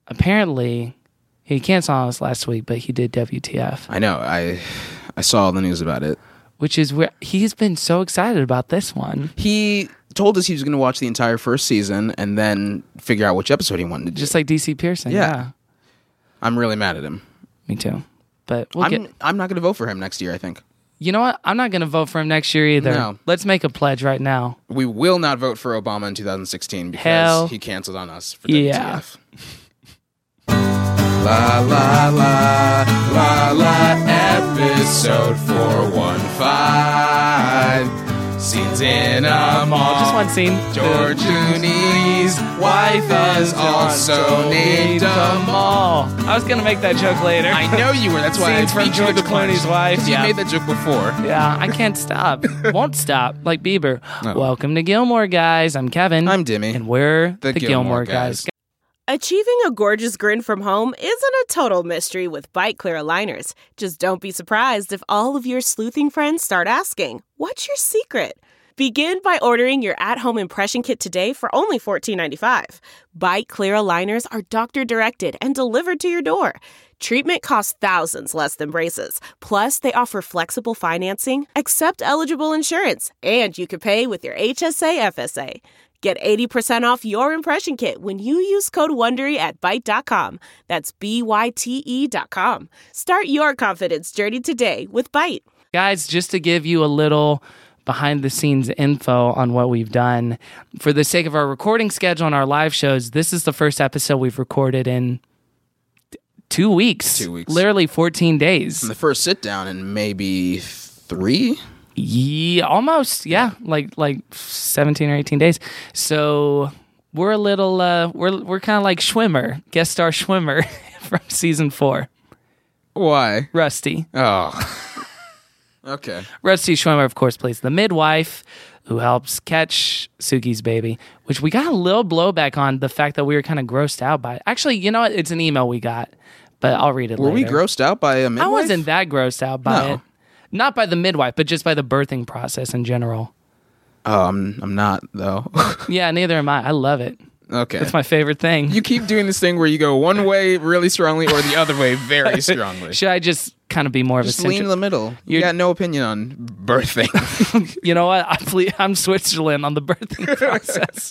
apparently he canceled on us last week, but he did WTF. I know. I saw the news about it. Which is where he's been so excited about this one. He told us he was going to watch the entire first season and then figure out which episode he wanted to do. Just like DC Pearson. Yeah. I'm really mad at him. Me too. But I'm not going to vote for him next year, I think. You know what? I'm not going to vote for him next year either. No. Let's make a pledge right now. We will not vote for Obama in 2016 because he canceled on us for WTF. La la la la la episode 415. Scenes in a mall. Just one scene. George Clooney's wife is also named Amal. I was going to make that joke later. I know you were. That's why Scenes from George Clooney's wife. You made that joke before. Yeah, I can't stop. Won't stop. Like Bieber. Oh. Welcome to Gilmore Guys. I'm Kevin. I'm Dimmy. And we're the Gilmore Guys. Achieving a gorgeous grin from home isn't a total mystery with Byte Clear aligners. Just don't be surprised if all of your sleuthing friends start asking, "What's your secret?" Begin by ordering your at-home impression kit today for only $14.95. Byte Clear aligners are doctor-directed and delivered to your door. Treatment costs thousands less than braces. Plus, they offer flexible financing, accept eligible insurance, and you can pay with your HSA FSA. Get 80% off your impression kit when you use code WONDERY at Byte.com. That's BYTE.com. Start your confidence journey today with Byte. Guys, just to give you a little behind-the-scenes info on what we've done, for the sake of our recording schedule and our live shows, this is the first episode we've recorded in 2 weeks. 2 weeks. Literally 14 days. And the first sit-down in maybe 3? Yeah, almost. Yeah, like 17 or 18 days. So we're a little we're kind of like Schwimmer, guest star Schwimmer from season 4. Why? Rusty. Oh. Okay. Rusty Schwimmer, of course, plays the midwife who helps catch Suki's baby, which we got a little blowback on the fact that we were kind of grossed out by it. Actually, you know what? It's an email we got, but I'll read it later. Were we grossed out by a midwife? I wasn't that grossed out by it. Not by the midwife, but just by the birthing process in general. Oh, I'm not, though. Yeah, neither am I. I love it. Okay. It's my favorite thing. You keep doing this thing where you go one way really strongly or the other way very strongly. Should I just kind of be more just of a lean in the middle. You got no opinion on birthing. You know what? I'm Switzerland on the birthing process.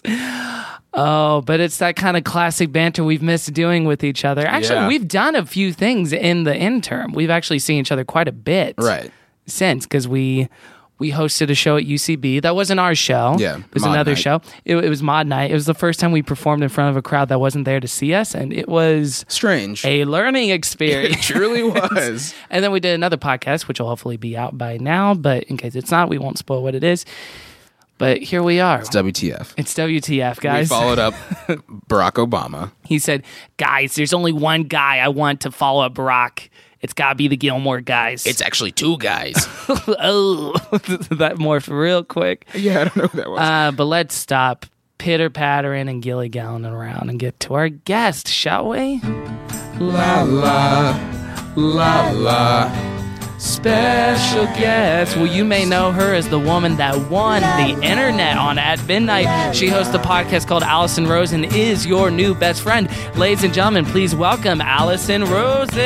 Oh, but it's that kind of classic banter we've missed doing with each other. Actually, we've done a few things in the interim. We've actually seen each other quite a bit. Right. Since, because we hosted a show at UCB. That wasn't our show. Yeah. It was another show. It was Mod Night. It was the first time we performed in front of a crowd that wasn't there to see us, and it was strange. A learning experience. It truly was. And then we did another podcast, which will hopefully be out by now, but in case it's not, we won't spoil what it is. But here we are. It's WTF. It's WTF, guys. We followed up Barack Obama. He said, "Guys, there's only one guy I want to follow up Barack. It's got to be the Gilmore Guys." It's actually 2 guys. Oh, that morphed real quick. Yeah, I don't know who that was. But let's stop pitter-pattering and gilly-galling around and get to our guest, shall we? La la, la la. Special guest. Well, you may know her as the woman that won the internet on At Midnight. She hosts a podcast called Allison Rosen is your new best friend. Ladies and gentlemen, please welcome Allison Rosen.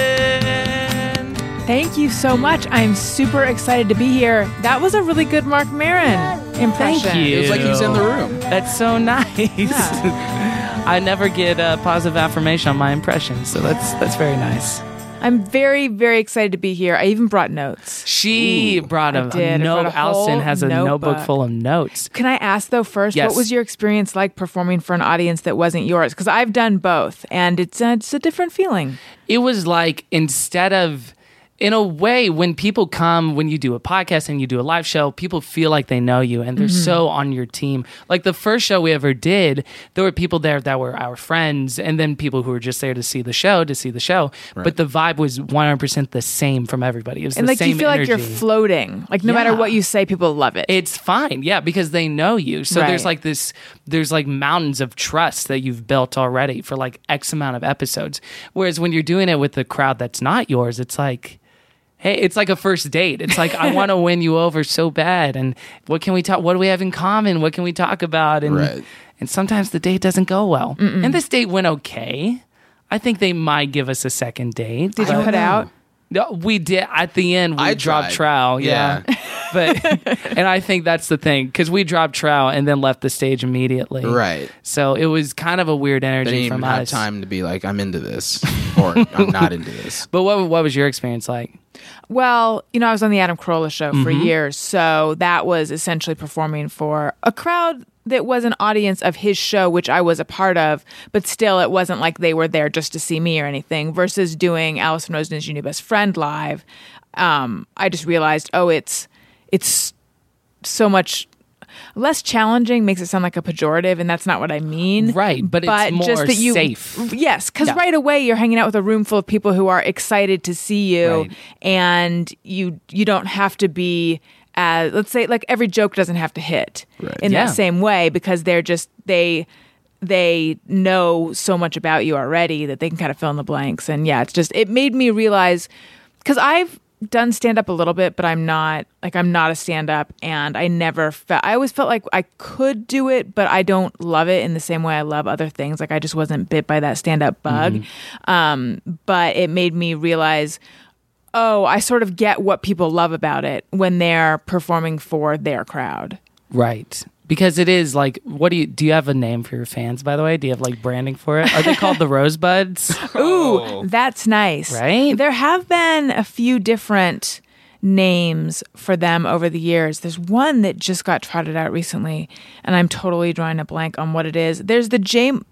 Thank you so much. I'm super excited to be here. That was a really good Marc Maron impression. Thank you. It was like he's in the room. That's so nice. Yeah. I never get positive affirmation on my impressions, so that's very nice. I'm very, very excited to be here. I even brought notes. She brought a note. Allison has a notebook full of notes. Can I ask, though, first, yes. What was your experience like performing for an audience that wasn't yours? Because I've done both, and it's a different feeling. It was like, instead of... In a way, when people come, when you do a podcast and you do a live show, people feel like they know you and they're so on your team. Like the first show we ever did, there were people there that were our friends and then people who were just there to see the show. Right. But the vibe was 100% the same from everybody. It was and the like same you feel energy. like you're floating. Like no matter what you say, people love it. It's fine. Yeah, because they know you. So there's like there's like mountains of trust that you've built already for like X amount of episodes. Whereas when you're doing it with the crowd that's not yours, it's like, hey, it's like a first date. It's like, I want to win you over so bad. And what can we talk? What do we have in common? What can we talk about? And sometimes the date doesn't go well. And this date went okay. I think they might give us a second date. Did you put out? No, we did at the end. We I dropped tried. trowel, yeah. But and I think that's the thing because we dropped trowel and then left the stage immediately. Right. So it was kind of a weird They energy didn't even from have us. time to be like, I'm into this or I'm not into this. But what was your experience like? Well, I was on the Adam Carolla show for years, so that was essentially performing for a crowd that was an audience of his show, which I was a part of, but still it wasn't like they were there just to see me or anything, versus doing Allison Rosen's Your New Best Friend live. I just realized, it's so much less challenging, makes it sound like a pejorative, and that's not what I mean. Right, but it's more just that safe. Yes, because Yeah. right away you're hanging out with a room full of people who are excited to see you, Right. and you don't have to be as, let's say, like every joke doesn't have to hit in Yeah. that same way, because they're just they know so much about you already that they can kind of fill in the blanks. And yeah, it made me realize, because I've done stand up a little bit, but I'm not a stand up, and I always felt like I could do it, but I don't love it in the same way I love other things. Like I just wasn't bit by that stand up bug. But it made me realize, I sort of get what people love about it when they're performing for their crowd. Right. Because it is like, do you have a name for your fans, by the way? Do you have like branding for it? Are they called the Rosebuds? Ooh, that's nice. Right? There have been a few different names for them over the years. There's one that just got trotted out recently, and I'm totally drawing a blank on what it is. There's the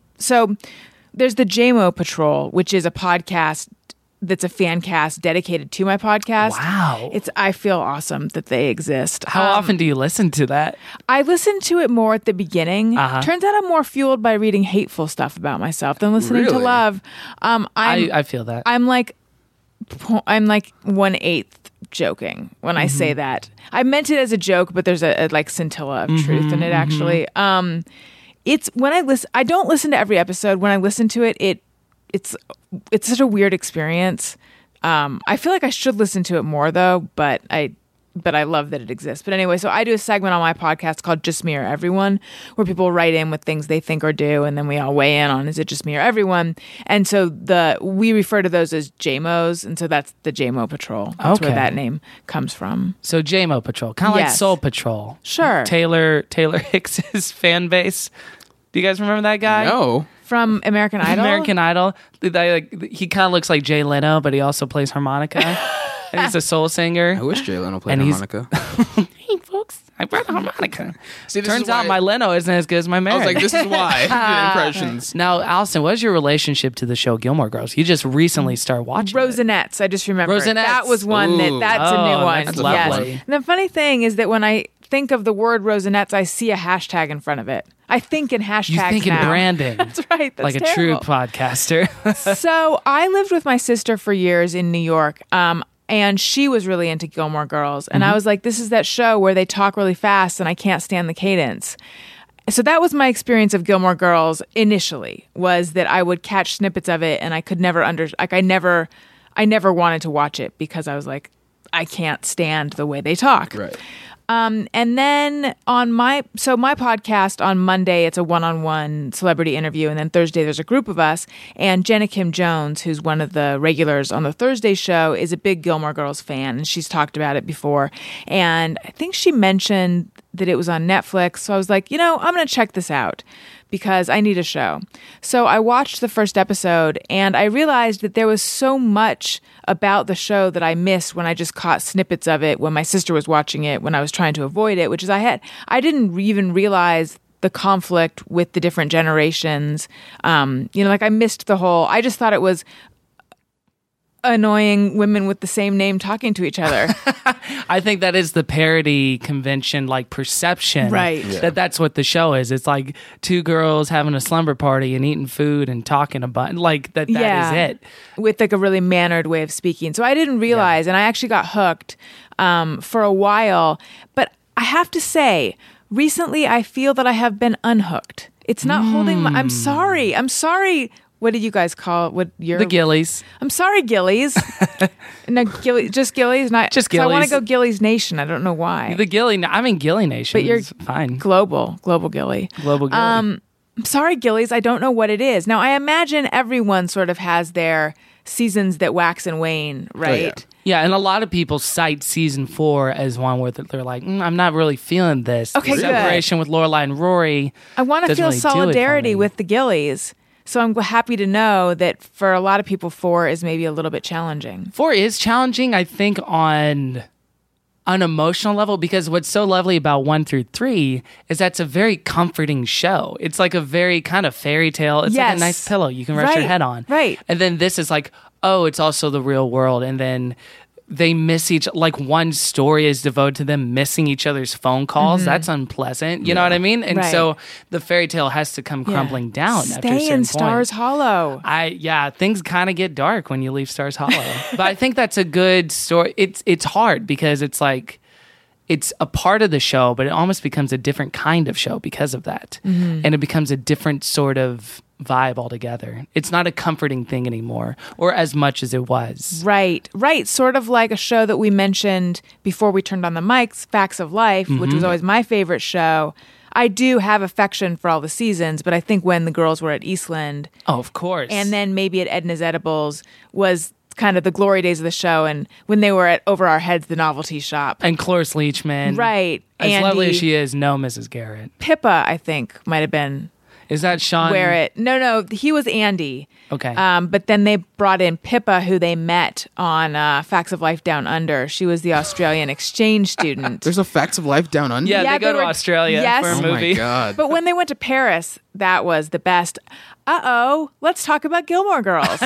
JMO Patrol, which is a podcast that's a fan cast dedicated to my podcast. Wow. I feel awesome that they exist. How often do you listen to that? I listened to it more at the beginning. Uh-huh. Turns out I'm more fueled by reading hateful stuff about myself than listening to Really? love. I feel that. I'm like 1/8 joking when I say that. I meant it as a joke, but there's a like scintilla of truth in it. Actually, it's when I listen. I don't listen to every episode. When I listen to it, it's such a weird experience. I feel like I should listen to it more though, but I love that it exists. But anyway, so I do a segment on my podcast called Just Me or Everyone, where people write in with things they think or do, and then we all weigh in on, is it just me or everyone? And so we refer to those as JMOs, and so that's the JMO Patrol. That's where Okay. that name comes from. So JMO Patrol, kind of like Yes. Soul Patrol. Sure. Taylor Hicks's fan base. Do you guys remember that guy? No. From American Idol? American Idol. He kind of looks like Jay Leno, but he also plays harmonica. And he's a soul singer. I wish Jay Leno played And he's- harmonica. Hey, folks, I brought a harmonica. See, this Turns is out why- my Leno isn't as good as my I Merrick. was like, this is why. The impressions. Now, Allison, what is your relationship to the show Gilmore Girls? You just recently started watching it. Rosenettes, I just remembered. Rosenettes. That was one Ooh. that's a new Oh, one. that's lovely. Yes. And the funny thing is that when I think of the word Rosenettes, I see a hashtag in front of it. I think in hashtags You think in now. branding. That's right. That's like a terrible. true podcaster. So I lived with my sister for years in New York. And she was really into Gilmore Girls. And I was like, this is that show where they talk really fast and I can't stand the cadence. So that was my experience of Gilmore Girls initially, was that I would catch snippets of it and I could never I never wanted to watch it because I was like, I can't stand the way they talk. Right. And then on my podcast on Monday, it's a one-on-one celebrity interview. And then Thursday, there's a group of us. And Jenna Kim Jones, who's one of the regulars on the Thursday show, is a big Gilmore Girls fan. And she's talked about it before. And I think she mentioned that it was on Netflix. So I was like, I'm going to check this out because I need a show. So I watched the first episode and I realized that there was so much about the show that I missed when I just caught snippets of it when my sister was watching it, when I was trying to avoid it, which is I didn't even realize the conflict with the different generations. Like I missed I just thought it was annoying women with the same name talking to each other. I think that is the parody convention, like perception. Right. Yeah. That's what the show is. It's like two girls having a slumber party and eating food and talking about like that. That is it. With like a really mannered way of speaking. So I didn't realize, and I actually got hooked for a while. But I have to say, recently I feel that I have been unhooked. It's not holding my... I'm sorry. What do you guys call it? The Gillies. I'm sorry, Gillies. No, just Gillies? Not, Just 'cause I want to Gillies. go Gillies Nation. I don't know why. The Gilly. I'm in Gilly Nation. But you're it's fine. global Gilly. Global Gilly. I'm sorry, Gillies, I don't know what it is. Now, I imagine everyone sort of has their seasons that wax and wane, right? Yeah, and a lot of people cite season 4 as one where they're like, I'm not really feeling this. Okay, the good. separation with Lorelai and Rory. I want to doesn't feel really do it for solidarity me. with the Gillies. So I'm happy to know that for a lot of people, 4 is maybe a little bit challenging. 4 is challenging, I think, on an emotional level, because what's so lovely about 1 through 3 is that's a very comforting show. It's like a very kind of fairy tale. It's like Yes. a nice pillow you can rest your Right, head on. right. And then this is like, oh, it's also the real world. And then they miss like one story is devoted to them missing each other's phone calls. That's unpleasant. You know what I mean? And Mm-hmm. Right. so the fairy tale has to come crumbling down after a Stay certain in point. Stars Hollow. Things kind of get dark when you leave Stars Hollow. But I think that's a good story. It's hard because it's like it's a part of the show, but it almost becomes a different kind of show because of that. And it becomes a different sort of vibe altogether. It's not a comforting thing anymore, or as much as it was. Right. Sort of like a show that we mentioned before we turned on the mics, Facts of Life, which was always my favorite show. I do have affection for all the seasons, but I think when the girls were at Eastland, Oh, of course. and then maybe at Edna's Edibles was kind of the glory days of the show, and when they were at Over Our Heads, the novelty shop. and Cloris Leachman. Right. As lovely Andy. as she is, no Mrs. Garrett. Pippa, I think, might have been Is that Sean? where it. No, he was Andy. Okay. But then they brought in Pippa, who they met on Facts of Life Down Under. She was the Australian exchange student. There's a Facts of Life Down Under? Yeah, Yeah, they go they to were- Australia Yes. for a Oh movie. my God. But when they went to Paris, that was the best. Let's talk about Gilmore Girls.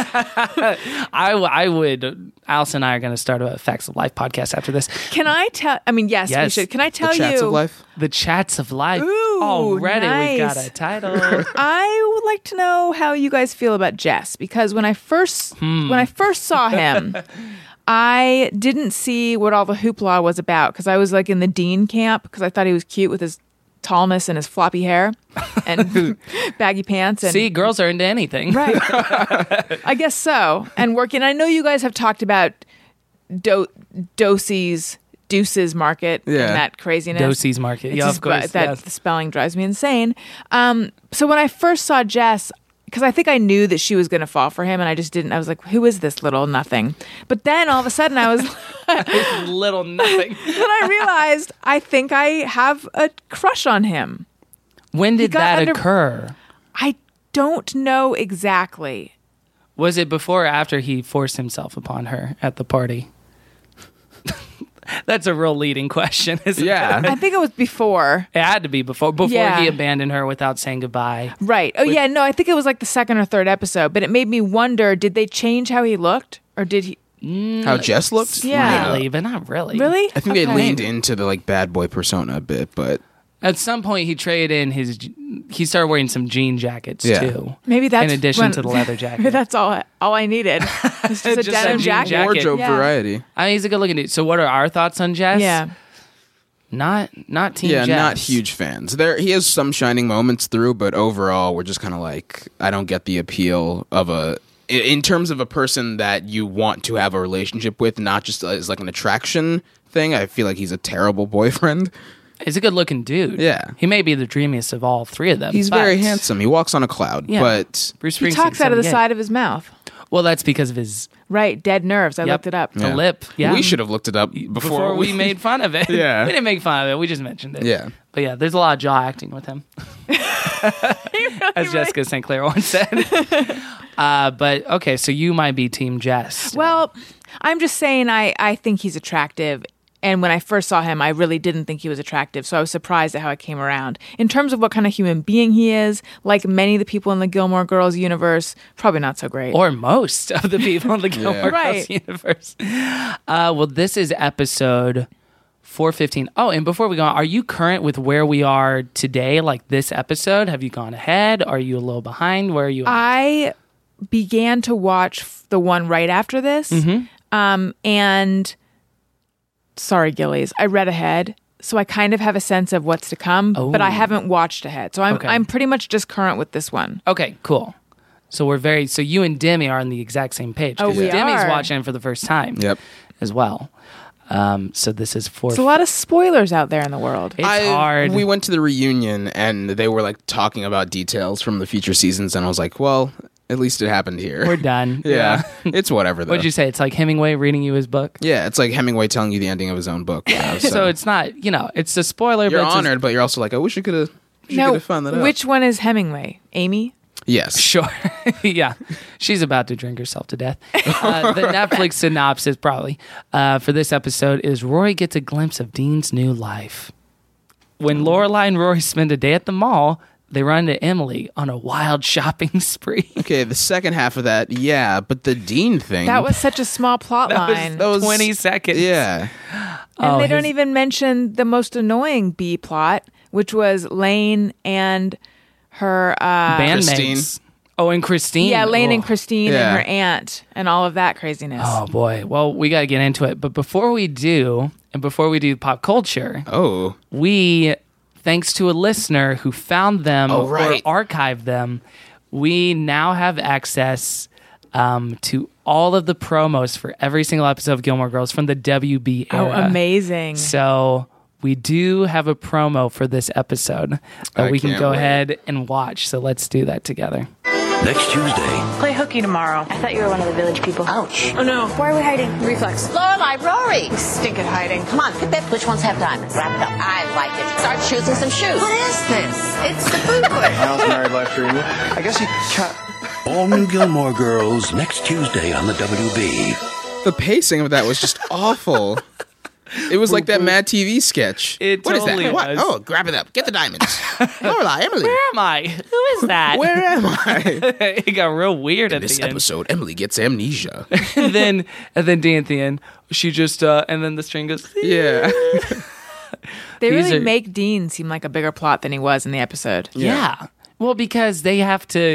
I would. Alice and I are going to start a Facts of Life podcast after this. Can I tell? I mean, yes, we Yes. should. Can I tell The Chats you? of Life? The Chats of Life. Ooh, Already we've got nice. a title. I would like to know how you guys feel about Jess, because when I first saw him, I didn't see what all the hoopla was about, because I was like in the Dean camp, because I thought he was cute with his tallness and his floppy hair and baggy pants. And See, girls are into anything. right, I guess so. And working. I know you guys have talked about Deuce's Market Yeah. and that craziness. Dosey's Market. It's Yeah, just- of course. That yes. the spelling drives me insane. So when I first saw Jess, because I think I knew that she was going to fall for him, and I just didn't. I was like, "Who is this little nothing?" But then all of a sudden, I was. Little nothing. Then I realized I think I have a crush on him. When did got that under- occur? I don't know exactly. Was it before or after he forced himself upon her at the party? That's a real leading question, isn't Yeah. it? I think it was before. It had to be before Yeah. he abandoned her without saying goodbye. Right. Oh, yeah. No, I think it was like the second or third episode, but it made me wonder, did they change how he looked? Or did he? How Jess looked? Yeah. Really, but not really. Really? I think they Okay. leaned into the like bad boy persona a bit, but At some point, he traded in he started wearing some jean jackets Yeah. too. Maybe that's in addition when- to the leather Maybe jacket. that's all I needed. It's just a Just a denim jean jacket. jacket. wardrobe Yeah. variety. I mean, he's a good looking dude. So, what are our thoughts on Jess? Yeah. Not team Yeah, Jess. not huge fans. He has some shining moments through, but overall, we're just kind of like, I don't get the appeal of in terms of a person that you want to have a relationship with, not just as like an attraction thing. I feel like he's a terrible boyfriend. He's a good looking dude. Yeah. he may be the dreamiest of all three of them. He's but- very handsome. He walks on a cloud, Yeah. but Bruce He Springsteen, talks out of the 78. side of his mouth. Well, that's because of his Right. Dead nerves. I looked it up. The lip. Yeah, we should have looked it up before we made fun of it. Yeah. we didn't make fun of it. We just mentioned it. Yeah. But yeah, there's a lot of jaw acting with him, as Jessica St. Clair once said. But okay, so you might be Team Jess. Well, I'm just saying I think he's attractive. And when I first saw him, I really didn't think he was attractive. So I was surprised at how I came around. In terms of what kind of human being he is, like many of the people in the Gilmore Girls universe, probably not so great. Or most of the people in the Gilmore Girls Right. universe. Well, this is episode 415. Oh, and before we go on, are you current with where we are today? Like this episode? Have you gone ahead? Are you a little behind? Where are you at? I began to watch the one right after this. And sorry, Gillies, I read ahead. So I kind of have a sense of what's to come, but I haven't watched ahead. So Okay. I'm pretty much just current with this one. Okay, cool. So so you and Demi are on the exact same page. Oh, 'cause we Demi's are. watching it for the first time. Yep. As well. So this is for. There's a lot of spoilers out there in the world. It's hard. We went to the reunion and they were like talking about details from the future seasons, and I was like, well, at least it happened here. We're done. Yeah. It's whatever, though. What'd you say? It's like Hemingway reading you his book? Yeah, it's like Hemingway telling you the ending of his own book. Yeah, So it's not, it's a spoiler. you're but it's honored, but you're also like, I wish you could have found that out. Which one is Hemingway? Amy? Yes. Sure. Yeah. She's about to drink herself to death. The Netflix synopsis, probably, for this episode is Rory gets a glimpse of Dean's new life. When Lorelai and Rory spend a day at the mall, they run into Emily on a wild shopping spree. Okay, the second half of that, yeah, but the Dean thing. That was such a small plot line. that was 20 seconds. Yeah. And they don't even mention the most annoying B plot, which was Lane and her bandmates. Christine. Oh, and Christine. Yeah, Lane and Christine Yeah. and her aunt and all of that craziness. Oh, boy. Well, we got to get into it. But before we do pop culture, we, thanks to a listener who found them or archived them, we now have access to all of the promos for every single episode of Gilmore Girls from the WB era. Oh, amazing. So we do have a promo for this episode that we can can't go wait. ahead and watch. So let's do that together. Next Tuesday, Play hooky tomorrow. I thought you were one of the village people. Ouch. Oh no. Why are we hiding? Reflex. Lorelai, Rory. We stink at hiding. Come on, pick which ones have diamonds. Wrap it up. I like it. Start choosing some shoes. What is this? It's the food court. Miles Married Life Dream. I guess he cut. all new Gilmore Girls next Tuesday on the WB. The pacing of that was just awful. It was like that Mad TV sketch. It What is totally that? What? was. Oh, grab it up. Get the diamonds. Lorelai, Emily. Where am I? Who is that? Where am I? It got real weird In at this the end. episode, Emily gets amnesia. and then Dee at the end, she just and then the string goes. Yeah. They These really are- make Dean seem like a bigger plot than he was in the episode. Yeah. Well, because they have to.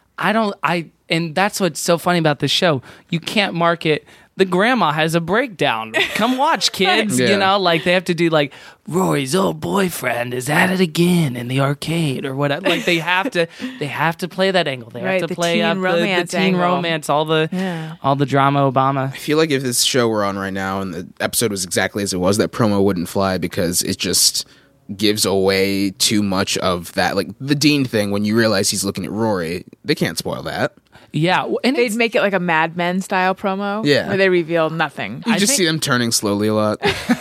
And that's what's so funny about the show. You can't market. The grandma has a breakdown. Come watch, kids. Yeah. You know, like they have to do like Rory's old boyfriend is at it again in the arcade or whatever. Like they have to play that angle. They Right, have to the play teen up romance the teen angle. romance, all the drama Obama. I feel like if this show were on right now and the episode was exactly as it was, that promo wouldn't fly because it just gives away too much of that. Like the Dean thing, when you realize he's looking at Rory, they can't spoil that. Yeah, and They'd make it like a Mad Men style promo. Yeah. Where they reveal nothing. You just see them turning slowly a lot.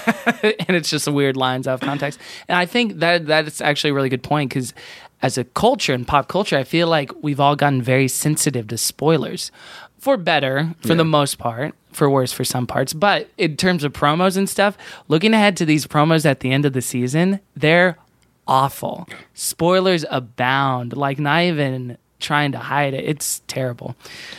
and it's just weird lines out of context. And I think that's actually a really good point because as a culture and pop culture, I feel like we've all gotten very sensitive to spoilers. For better, for the most part, for worse for some parts. But in terms of promos and stuff, looking ahead to these promos at the end of the season, they're awful. Spoilers abound, like not even trying to hide it. It's terrible.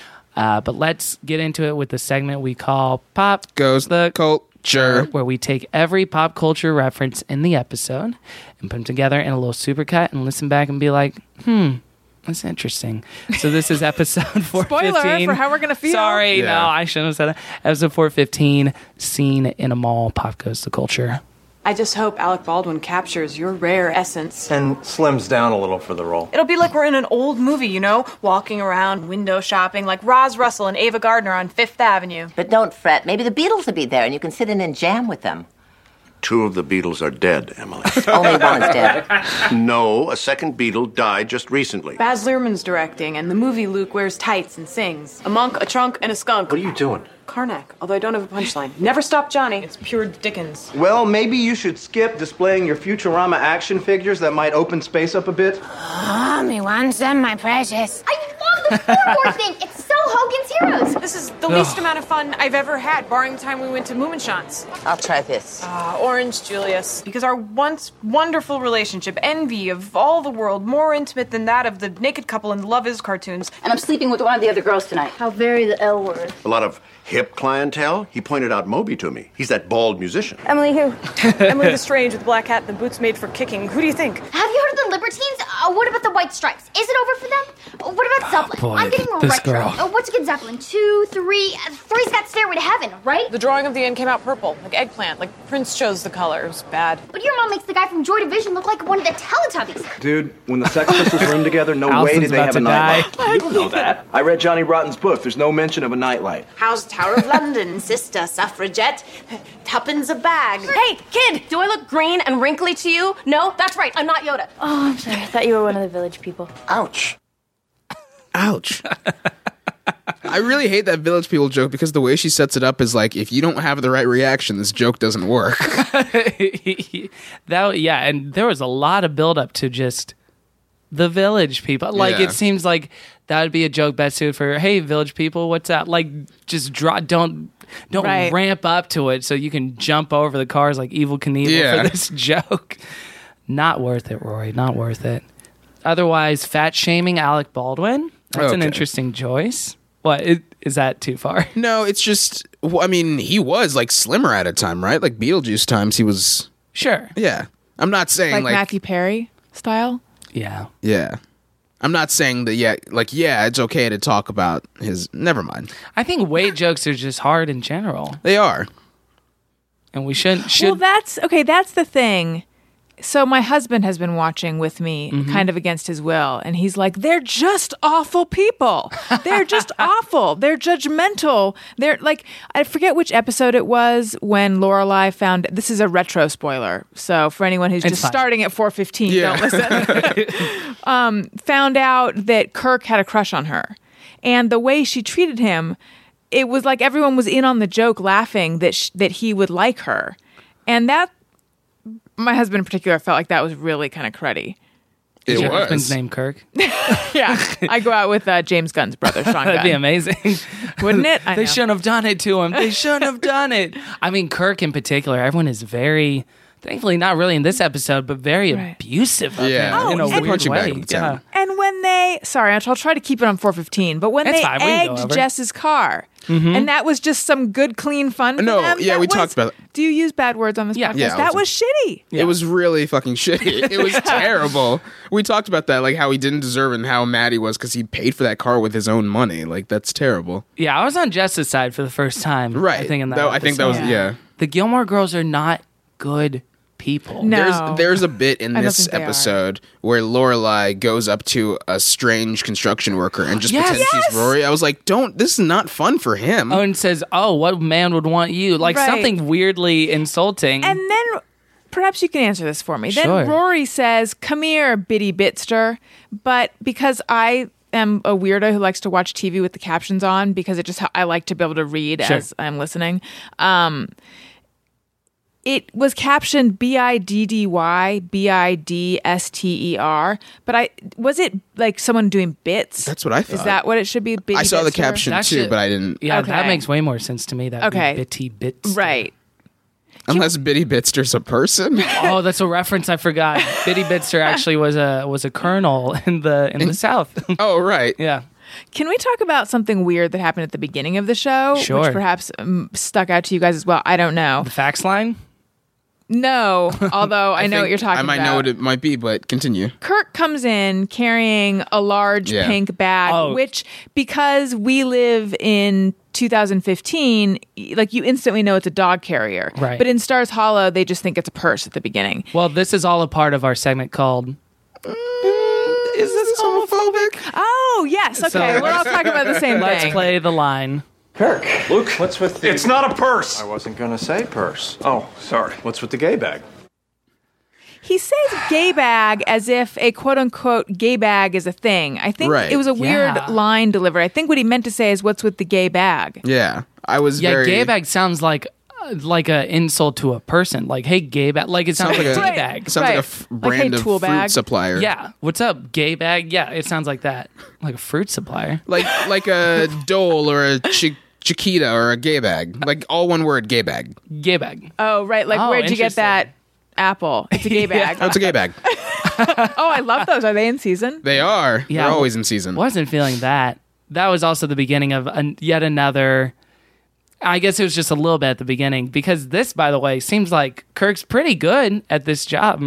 But let's get into it with the segment we call Pop Goes the culture. where we take every pop culture reference in the episode and put them together in a little supercut and listen back and be like, that's interesting. So this is episode 415. Spoiler for how we're gonna feel. Sorry, Yeah. no, I shouldn't have said that. Episode 415, Scene in a Mall, Pop Goes the Culture. I just hope Alec Baldwin captures your rare essence. And slims down a little for the role. It'll be like we're in an old movie, you know? Walking around, window shopping, like Roz Russell and Ava Gardner on Fifth Avenue. But don't fret. Maybe the Beatles will be there and you can sit in and jam with them. 2 of the Beatles are dead, Emily. Only one is dead. No, a second Beatle died just recently. Baz Luhrmann's directing, and the movie Luke wears tights and sings. A monk, a trunk, and a skunk. What are you doing? Karnak, although I don't have a punchline. Never Stop Johnny. It's pure Dickens. Well, maybe you should skip displaying your Futurama action figures that might open space up a bit. Me wants them, my precious. I love the scoreboard thing. It's so Hogan's Heroes. This is the least amount of fun I've ever had, barring the time we went to Moominshans. I'll try this. Orange Julius. Because our once wonderful relationship, envy of all the world, more intimate than that of the naked couple in the Love Is cartoons. And I'm sleeping with one of the other girls tonight. How very the L word. A lot of hip clientele. He pointed out Moby to me. He's that bald musician. Emily who? Emily the Strange with the black hat and the boots made for kicking. Who do you think? Have you heard of the Libertines? What about the White Stripes? Is it over for them? What about Zeppelin? boy, I'm getting more this retro. girl. What's a good Zeppelin. 2, 3. 3's got Stairway to Heaven, right? The drawing of the end came out purple, like eggplant. Like Prince chose the color. It was bad. But your mom makes the guy from Joy Division look like one of the Teletubbies. Dude, when the Sex Pistols roomed together, no way Allison's did they about have a to die. nightlight. You don't know that. I read Johnny Rotten's book. There's no mention of a nightlight. How's Tower of London, sister suffragette? Tuppence a bag. Hey, kid, do I look green and wrinkly to you? No, that's right. I'm not Yoda. Oh, I'm sorry. I thought you were one of the Village people. Ouch. Ouch. I really hate that Village People joke because the way she sets it up is like, if you don't have the right reaction, this joke doesn't work. And there was a lot of build up to just the Village People. Like, Yeah. it seems like that would be a joke best suited for, hey, Village People, what's up? Like, just don't Right. ramp up to it so you can jump over the cars like Evel Knievel Yeah. for this joke. Not worth it, Rory. Not worth it. Otherwise, fat shaming Alec Baldwin. That's an Okay. interesting choice. What, is that too far? No, it's just, I mean, he was like slimmer at a time, right? Like Beetlejuice times, he was, Sure. yeah. I'm not saying Like Matthew Perry style? Yeah. yeah. I'm not saying that, it's okay to talk about his, never mind. I think weight jokes are just hard in general. They are. And we should Well, that's the thing. So my husband has been watching with me kind of against his will, and he's like, they're just awful people. They're just awful. They're judgmental. They're like, I forget which episode it was when Lorelai found, this is a retro spoiler, so for anyone who's It's just fine. starting at 4:15, don't listen. Found out that Kirk had a crush on her. And the way she treated him, it was like everyone was in on the joke laughing that he would like her. And that, my husband in particular, felt like that was really kind of cruddy. Is It your husband's was. name Kirk? Yeah. I go out with James Gunn's brother, Sean That'd be Gunn. amazing. Wouldn't it? I They know. shouldn't have done it to him. They shouldn't have done it. I mean, Kirk in particular, everyone is very, thankfully not really in this episode, but very Right. abusive of Yeah. him in Oh, a he's the weird punching bag way. of the town. And when they, sorry, I'll try to keep it on 4:15, but when That's they fine, we can go egged over. Jess's car, and that was just some good, clean fun for No, them, yeah, that we was- talked about it. Do you use bad words on this Yeah. podcast? Yeah, that all the was shitty. Yeah. It was really fucking shitty. It was terrible. We talked about that, like how he didn't deserve it and how mad he was because he paid for that car with his own money. Like, that's terrible. Yeah, I was on Jess's side for the first time. Right. I think in that. I think that was, episode. yeah. The Gilmore Girls are not good people. No. There's a bit in I don't this think they are. episode where Lorelai goes up to a strange construction worker and just Yes. pretends she's Rory. I was like, this is not fun for him. Oh, and says, "Oh, what man would want you?" Like Right. something weirdly insulting. And then, perhaps you can answer this for me. Sure. Then Rory says, "Come here, bitty bitster." But because I am a weirdo who likes to watch TV with the captions on, because it just I like to be able to read Sure. as I'm listening. It was captioned BIDDY BIDSTER, but was it like someone doing bits? That's what I Is thought. that what it should be? Bitty I saw the bitster? caption That too, should- but I didn't. yeah, Okay. that makes way more sense to me. That would be Okay. bitty bits. Right. Unless Bitty Bitster's a person. Oh, that's a reference I forgot. Bitty Bitster actually was a colonel in the South. Oh, right. Yeah. Can we talk about something weird that happened at the beginning of the show? Sure. Which perhaps stuck out to you guys as well. I don't know. The fax line? No, although I know what you're talking I might about. know what it might be, but continue. Kirk comes in carrying a large Yeah. pink bag, Oh. which, because we live in 2015, like you instantly know it's a dog carrier. Right. But in Stars Hollow, they just think it's a purse at the beginning. Well, this is all a part of our segment called Is this homophobic? Oh, yes. Okay. So- We're all talking about the same Let's thing. Play the Line. Kirk, Luke, what's with the... It's not a purse. I wasn't gonna say purse. Oh, sorry. What's with the gay bag? He says gay bag as if a quote unquote gay bag is a thing. I think Right. it was a weird Yeah. line delivered. I think what he meant to say is what's with the gay bag. Yeah. I was Yeah, very... gay bag sounds like an insult to a person. Like, hey, gay bag. Like, it sounds like a Right. tea bag. Sounds like a Right. Like, brand hey, of tool fruit bag. supplier. Yeah. What's up, gay bag? Yeah, it sounds like that. Like a fruit supplier. Like a Dole or a Chiquita or a gay bag. Like all one word, gay bag. Gay bag. Oh, right. Like, Oh, where'd you get interesting. that apple? It's a gay bag. Oh, it's a gay bag. Oh, I love those. Are they in season? They are. Yeah. They're always in season. Wasn't feeling that. That was also the beginning of yet another. I guess it was just a little bit at the beginning because this, by the way, seems like Kirk's pretty good at this job.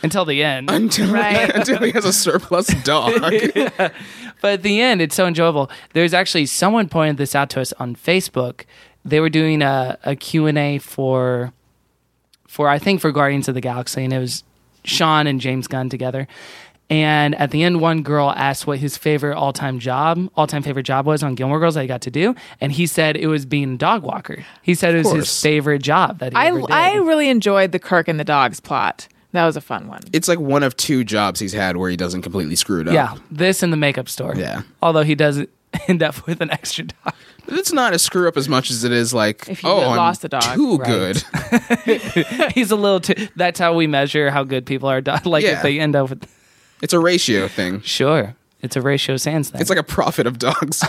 until the end. until he has a surplus dog. But at the end, it's so enjoyable. There's actually someone pointed this out to us on Facebook. They were doing a Q&A for I think for Guardians of the Galaxy, and it was Sean and James Gunn together. And at the end, one girl asked what his favorite all-time favorite job was on Gilmore Girls that he got to do, and he said it was being a dog walker. He said it was his favorite job that he ever did. I really enjoyed the Kirk and the dogs plot. That was a fun one. It's like one of 2 jobs he's had where he doesn't completely screw it up. Yeah, this and the makeup store. Yeah. Although he does end up with an extra dog. It's not a screw up as much as it is like, if you lost a dog. Too good. He's a little too. That's how we measure how good people are. Like if they end up with. It's a ratio thing. Sure. It's a ratio sans thing. It's like a profit of dogs.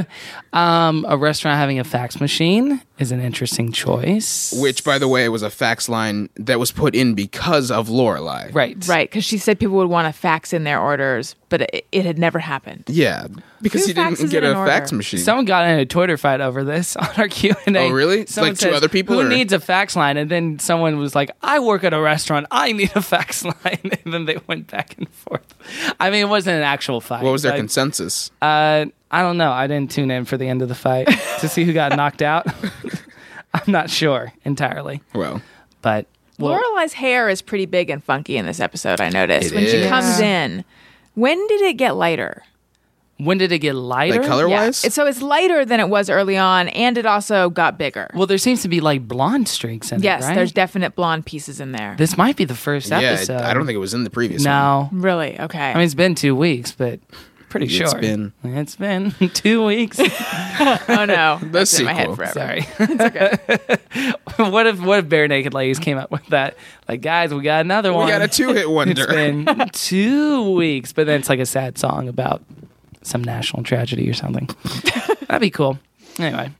A restaurant having a fax machine is an interesting choice. Which, by the way, was a fax line that was put in because of Lorelai. Right. Right, because she said people would want to fax in their orders, but it had never happened. Yeah, because he didn't get a fax machine. Someone got in a Twitter fight over this on our Q&A. Oh, really? Someone like 2 other people? Who needs a fax line? And then someone was like, I work at a restaurant. I need a fax line. And then they went back and forth. I mean, it wasn't an actual fight. What was their consensus? I don't know. I didn't tune in for the end of the fight to see who got knocked out. I'm not sure entirely. Well. But... Lorelai's hair is pretty big and funky in this episode, I noticed. When she comes in, when did it get lighter? When did it get lighter? Like color-wise? Yeah. So it's lighter than it was early on, and it also got bigger. Well, there seems to be like blonde streaks in it, right? Yes, there's definite blonde pieces in there. This might be the first episode. Yeah, I don't think it was in the previous one. Really? Okay. I mean, it's been 2 weeks, but pretty sure. It's been 2 weeks. Oh, no. That's in my head forever. Sorry. It's okay. What if Bare Naked Ladies came up with that? Like, guys, we got another one. We got a 2-hit wonder. It's been 2 weeks, but then it's like a sad song about some national tragedy or something. That'd be cool. Anyway,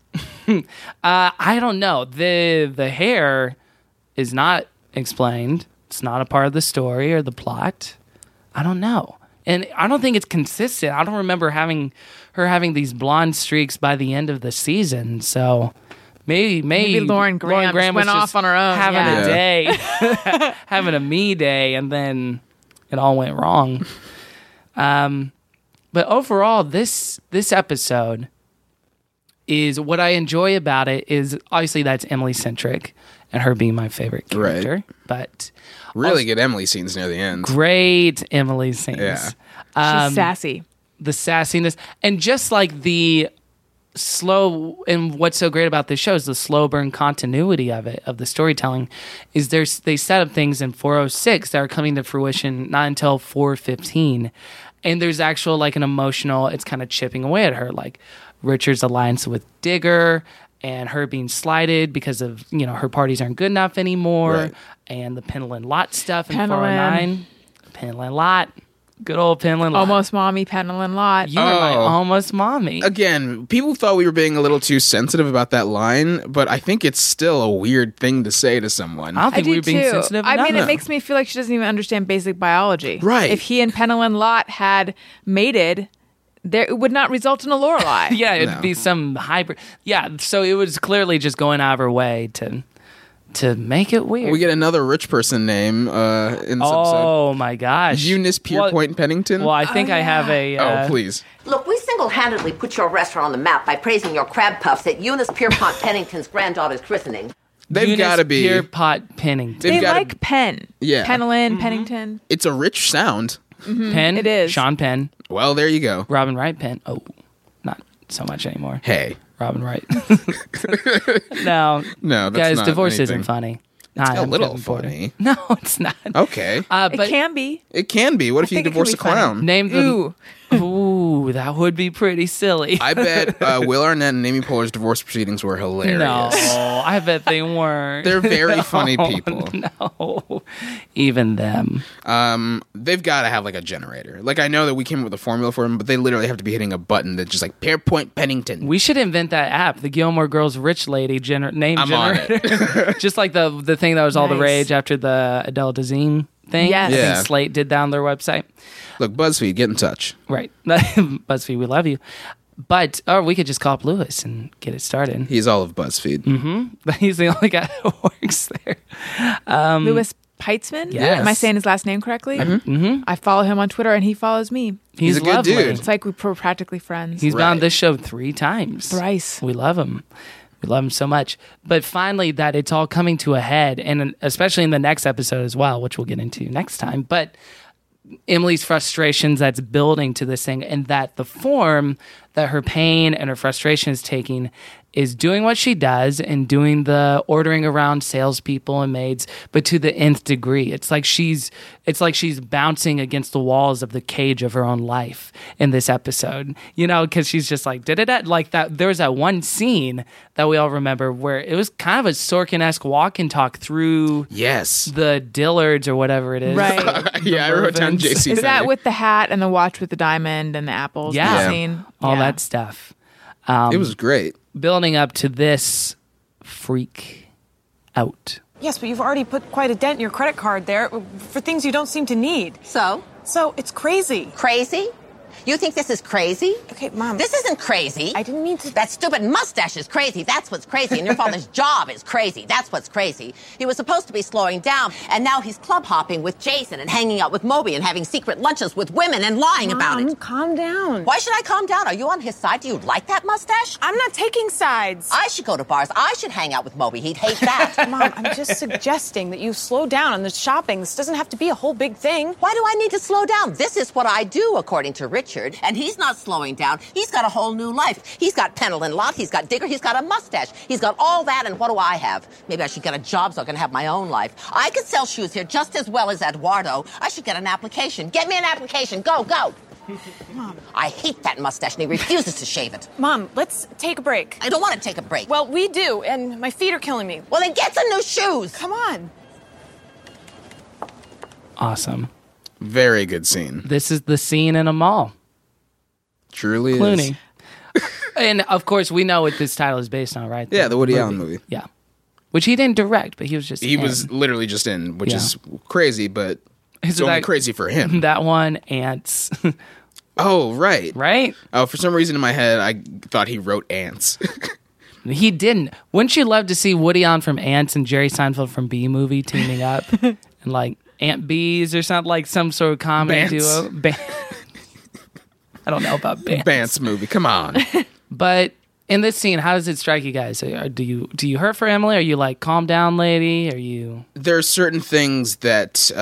I don't know. The hair is not explained. It's not a part of the story or the plot. I don't know. And I don't think it's consistent. I don't remember her having these blonde streaks by the end of the season. So maybe Lauren Graham went was off on her own. Having a day, having a me day, and then it all went wrong. But overall, this episode is what I enjoy about it is obviously that's Emily centric and her being my favorite character. Right. But really good Emily scenes near the end. Great Emily scenes. Yeah. She's sassy. The sassiness and just like the slow and what's so great about this show is the slow burn continuity of it, of the storytelling, is they set up things in 406 that are coming to fruition not until 415. And there's actual like an emotional, it's kind of chipping away at her, like Richard's alliance with Digger and her being slighted because of, her parties aren't good enough anymore. Right. And the Penland Lot stuff in Penland. 409. Penland Lot. Good old Penland Lot. Almost mommy, Penland Lot. You are my almost mommy. Again, people thought we were being a little too sensitive about that line, but I think it's still a weird thing to say to someone. I don't think we were being sensitive enough. I mean, it makes me feel like she doesn't even understand basic biology. Right. If he and Penland Lot had mated, it would not result in a Lorelai. Yeah, it'd be some hybrid. Yeah, so it was clearly just going out of her way to make it weird. We get another rich person name in this episode. Oh my gosh. Eunice Pierpoint Pennington. Well, I think I have a... oh, please. Look, we single-handedly put your restaurant on the map by praising your crab puffs at Eunice Pierpont Pennington's granddaughter's christening. They've got to be... Pierpont Pennington. They like Penn. Yeah. Penland, Pennington. It's a rich sound. Mm-hmm. Penn. It is. Sean Penn. Well, there you go. Robin Wright Penn. Oh, not so much anymore. Hey. Robin Wright. No, that's guys, not divorce anything. isn't funny. It's a little funny. No, it's not. Okay. But It can be. It can be. What if you think it divorce a can be funny. clown? Name the. Ooh. Ooh, that would be pretty silly. I bet Will Arnett and Amy Poehler's divorce proceedings were hilarious. No, I bet they weren't. They're very funny people. No, even them. They've got to have like a generator. Like I know that we came up with a formula for them, but they literally have to be hitting a button that's just like Pierpont Pennington. We should invent that app, the Gilmore Girls Rich Lady name I'm generator. on it. Just like the thing that was all the Nice. rage after the Adele Dazeem thing. Yes. I Yeah. think Slate did down their website. Look, BuzzFeed, get in touch. Right. BuzzFeed, we love you. But, or we could just call up Lewis and get it started. He's all of BuzzFeed. He's the only guy who works there. Louis Peitzman. Yes. Am I saying his last name correctly? Mm-hmm. I follow him on Twitter, and he follows me. He's a good lovely. dude. It's like we're practically friends. He's been on this show 3 times. Thrice. We love him. We love him so much. But finally, that it's all coming to a head, and especially in the next episode as well, which we'll get into next time. But Emily's frustrations that's building to this thing, and that the form that her pain and her frustration is taking is doing what she does and doing the ordering around salespeople and maids, but to the nth degree. It's like she's bouncing against the walls of the cage of her own life in this episode, you know, because she's just like, like that. There was that one scene that we all remember where it was kind of a Sorkin-esque walk and talk through the Dillards or whatever it is. Right. Yeah, I wrote down JC. Is that with the hat and the watch with the diamond and the apples? Yeah. Scene? All that stuff. It was great. Building up to this freak out. Yes, but you've already put quite a dent in your credit card there for things you don't seem to need. So? So, it's crazy. Crazy? You think this is crazy? Okay, Mom. This isn't crazy. I didn't mean to... That stupid mustache is crazy. That's what's crazy. And your father's job is crazy. That's what's crazy. He was supposed to be slowing down, and now he's club hopping with Jason and hanging out with Moby and having secret lunches with women and lying about it. Calm down. Why should I calm down? Are you on his side? Do you like that mustache? I'm not taking sides. I should go to bars. I should hang out with Moby. He'd hate that. Mom, I'm just suggesting that you slow down on the shopping. This doesn't have to be a whole big thing. Why do I need to slow down? This is what I do, according to Richard, and he's not slowing down. He's got a whole new life. He's got Penelon Lot, he's got Digger, he's got a mustache. He's got all that, and what do I have? Maybe I should get a job so I can have my own life. I could sell shoes here just as well as Eduardo. I should get an application. Get me an application. Go, go. Mom. I hate that mustache, and he refuses to shave it. Mom, let's take a break. I don't want to take a break. Well, we do, and my feet are killing me. Well, then get some new shoes. Come on. Awesome. Very good scene. This is the scene in a mall. Truly Clooney. is. And of course, we know what this title is based on, right? Yeah, the Woody Allen movie. Yeah. Which he didn't direct, but he was just He in. was literally just in, which is crazy, but it's So only that- crazy for him. That one, Ants. Oh, right. Right? Oh, for some reason in my head, I thought he wrote Ants. He didn't. Wouldn't you love to see Woody Allen from Ants and Jerry Seinfeld from Bee Movie teaming up? And like Ant Bees or something, like some sort of comedy Bants. duo? I don't know about Bants. Bants movie, come on. But in this scene, how does it strike you guys? Do you hurt for Emily? Are you like, calm down, lady? Are you... There are certain things that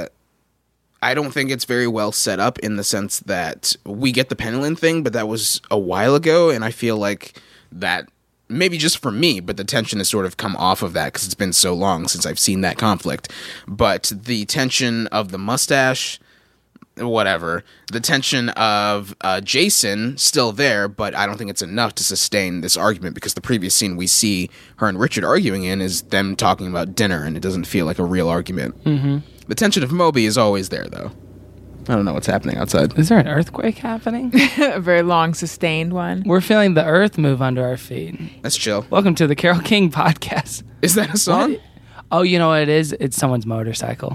I don't think it's very well set up in the sense that we get the Penelon thing, but that was a while ago, and I feel like that, maybe just for me, but the tension has sort of come off of that because it's been so long since I've seen that conflict. But the tension of the mustache... whatever. The tension of Jason still there, but I don't think it's enough to sustain this argument because the previous scene we see her and Richard arguing in is them talking about dinner, and it doesn't feel like a real argument. Mm-hmm. The tension of Moby is always there, though. I don't know what's happening outside. Is there an earthquake happening? A very long, sustained one. We're feeling the earth move under our feet. That's chill. Welcome to the Carole King podcast. Is that a song? What? Oh, you know what it is? It's someone's motorcycle.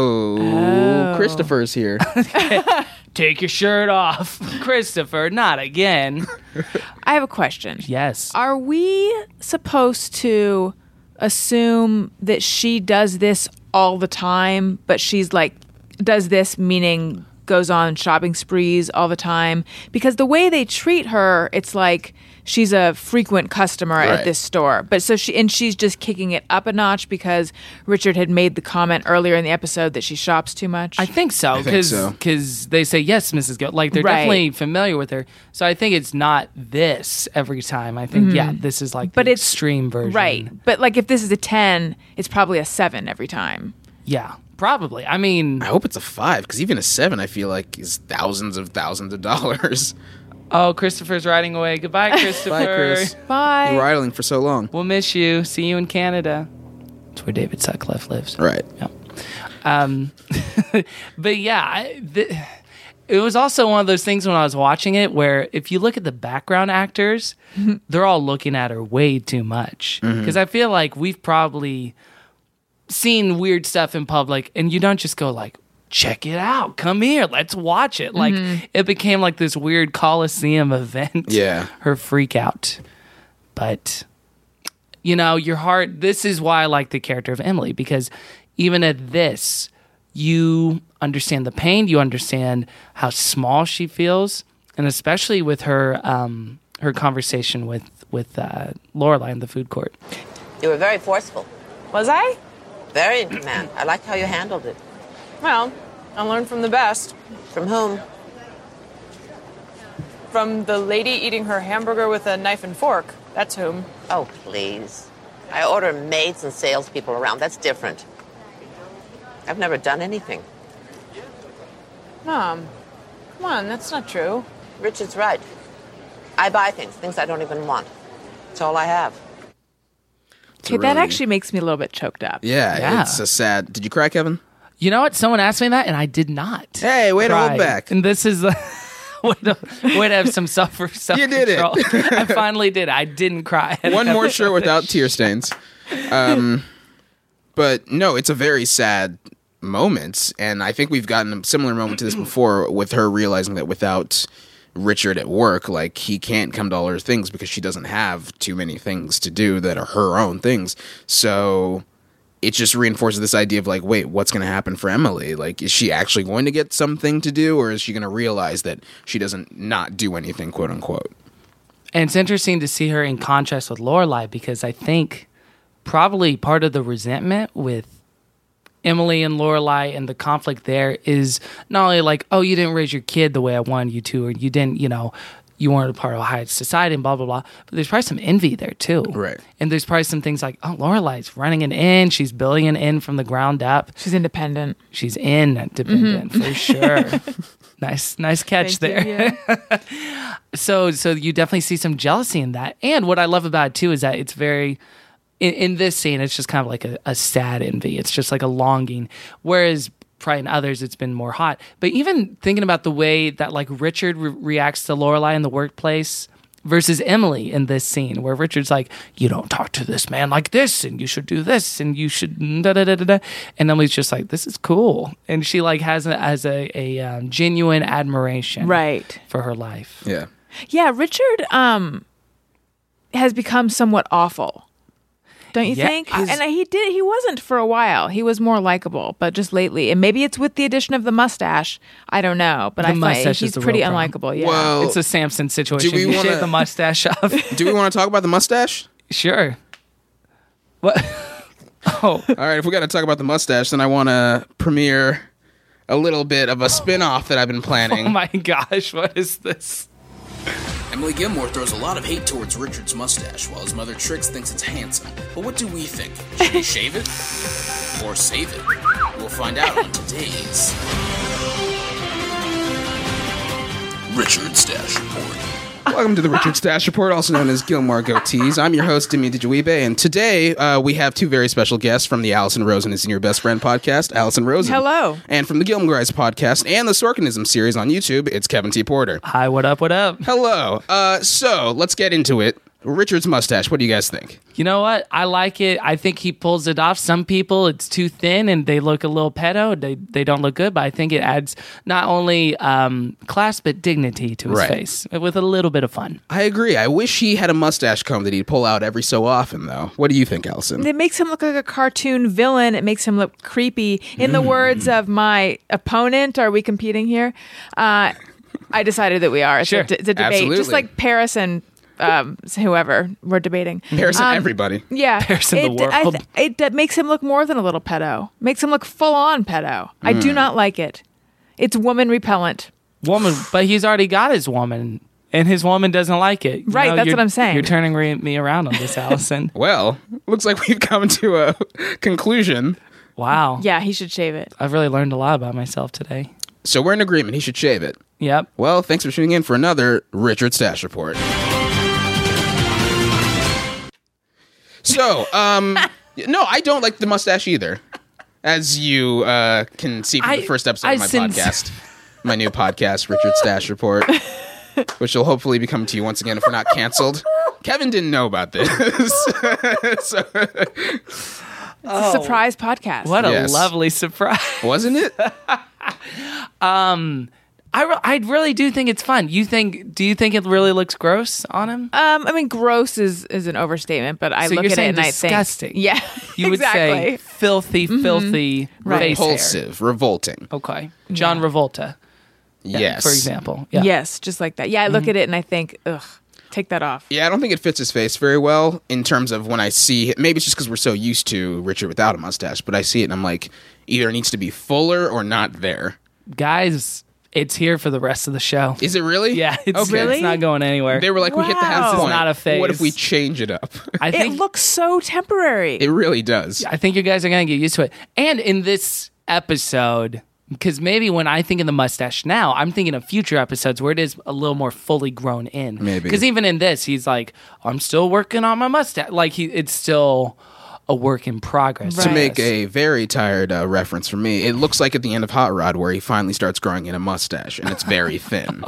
Oh. Christopher's here. Take your shirt off. Christopher, not again. I have a question. Yes. Are we supposed to assume that she does this all the time, but she's like, does this meaning goes on shopping sprees all the time? Because the way they treat her, it's like she's a frequent customer at this store. But so she's just kicking it up a notch because Richard had made the comment earlier in the episode that she shops too much. I think so. Because they say, yes, Mrs. Gill. Like, they're definitely familiar with her. So I think it's not this every time. I think, this is like the extreme version. Right. But like if this is a 10, it's probably a 7 every time. Yeah. Probably. I mean... I hope it's a 5, because even a 7 I feel like is thousands of dollars. Oh, Christopher's riding away. Goodbye, Christopher. Bye, Chris. Bye. You were idling for so long. We'll miss you. See you in Canada. That's where David Sutcliffe lives. Right. Yeah. But yeah, it was also one of those things when I was watching it where if you look at the background actors, they're all looking at her way too much. Because I feel like we've probably seen weird stuff in public and you don't just go like, check it out, come here, let's watch it. Like it became like this weird Coliseum event. Yeah. Her freak out. But you know, your heart, this is why I like the character of Emily, because even at this, you understand the pain, you understand how small she feels, and especially with her her conversation with Lorelai in the food court. You were very forceful. Was I? Very, man. I liked how you handled it. Well, I learned from the best. From whom? From the lady eating her hamburger with a knife and fork. That's whom. Oh, please. I order maids and salespeople around. That's different. I've never done anything. Mom, come on, that's not true. Richard's right. I buy things I don't even want. That's all I have. Okay, that actually makes me a little bit choked up. Yeah, it's a sad... Did you cry, Kevin? You know what? Someone asked me that, and I did not. Hey, way to cry. hold back. And this is... way to have some self-control. You did it. I finally did. I didn't cry. One more shirt without tear stains. But no, it's a very sad moment, and I think we've gotten a similar moment to this before with her realizing that without Richard at work, like, he can't come to all her things because she doesn't have too many things to do that are her own things. So it just reinforces this idea of, like, wait, what's going to happen for Emily? Like, is she actually going to get something to do, or is she going to realize that she doesn't not do anything, quote unquote? And it's interesting to see her in contrast with Lorelai, because I think probably part of the resentment with Emily and Lorelai and the conflict there is not only like, oh, you didn't raise your kid the way I wanted you to, or you didn't, you weren't a part of a high society and blah, blah, blah. But there's probably some envy there too. Right. And there's probably some things like, oh, Lorelai's running an inn. She's building an inn from the ground up. She's independent. She's independent for sure. Nice catch there. So you definitely see some jealousy in that. And what I love about it too is that it's very... In this scene, it's just kind of like a sad envy. It's just like a longing. Whereas probably in others, it's been more hot. But even thinking about the way that like Richard reacts to Lorelai in the workplace versus Emily in this scene, where Richard's like, you don't talk to this man like this, and you should do this, and you should da-da-da-da-da. And Emily's just like, this is cool. And she like has a genuine admiration for her life. Yeah. Yeah, Richard has become somewhat awful. Don't you think? And he wasn't for a while. He was more likable, but just lately. And maybe it's with the addition of the mustache. I don't know. But I find he's pretty unlikable. Yeah. Well, it's a Samson situation. You shave the mustache off. Do we want to talk about the mustache? Sure. What? Oh. All right, if we got to talk about the mustache, then I want to premiere a little bit of a spin-off that I've been planning. Oh my gosh, what is this? Emily Gilmore throws a lot of hate towards Richard's mustache, while his mother Trix thinks it's handsome. But what do we think? Should he shave it? Or save it? We'll find out on today's Richard Stash Report. Welcome to the Richard Stash Report, also known as Gilmore Goatees. I'm your host, Demi DeJuibe, and today we have two very special guests from the Allison Rosen is in Your Best Friend podcast, Allison Rosen. Hello. And from the Gilmore Guys podcast and the Sorkinism series on YouTube, it's Kevin T. Porter. Hi, what up, what up? Hello. So, let's get into it. Richard's mustache, what do you guys think? You know what? I like it. I think he pulls it off. Some people, it's too thin and they look a little pedo. They don't look good, but I think it adds not only class, but dignity to his face with a little bit of fun. I agree. I wish he had a mustache comb that he'd pull out every so often, though. What do you think, Allison? It makes him look like a cartoon villain. It makes him look creepy. In the words of my opponent, are we competing here? I decided that we are. It's sure. a debate. Absolutely. Just like Paris and whoever we're debating. Paris and everybody. Yeah. Paris and the world. It makes him look more than a little pedo. Makes him look full on pedo. I do not like it. It's woman repellent. Woman, but he's already got his woman, and his woman doesn't like it. Right, that's what I'm saying. You're turning me around on this, Allison. Well, looks like we've come to a conclusion. Wow. Yeah, he should shave it. I've really learned a lot about myself today. So we're in agreement. He should shave it. Yep. Well, thanks for tuning in for another Richard Stash Report. So, no, I don't like the mustache either, as you can see from the first episode of my podcast, my new podcast, Richard Stash Report, which will hopefully be coming to you once again if we're not canceled. Kevin didn't know about this. It's a surprise podcast. What a lovely surprise. Wasn't it? I really do think it's fun. Do you think it really looks gross on him? I mean, gross is an overstatement, but I So look you're at it saying and I disgusting. think, yeah, You would say exactly. filthy face hair. Repulsive, revolting. Okay. John Revolta. Yes. For example. Yeah. Yes, just like that. Yeah, I look at it and I think, ugh, take that off. Yeah, I don't think it fits his face very well in terms of when I see it. Maybe it's just because we're so used to Richard without a mustache, but I see it and I'm like, either it needs to be fuller or not there. Guys, it's here for the rest of the show. Is it really? Yeah, it's not going anywhere. They were like, we hit the half This point. is not a phase. What if we change it up? I think It looks so temporary. It really does. I think you guys are going to get used to it. And in this episode, because maybe when I think of the mustache now, I'm thinking of future episodes where it is a little more fully grown in. Maybe. Because even in this, he's like, I'm still working on my mustache. Like, it's still a work in progress. To make a very tired reference from me, it looks like at the end of Hot Rod where he finally starts growing in a mustache and it's very thin.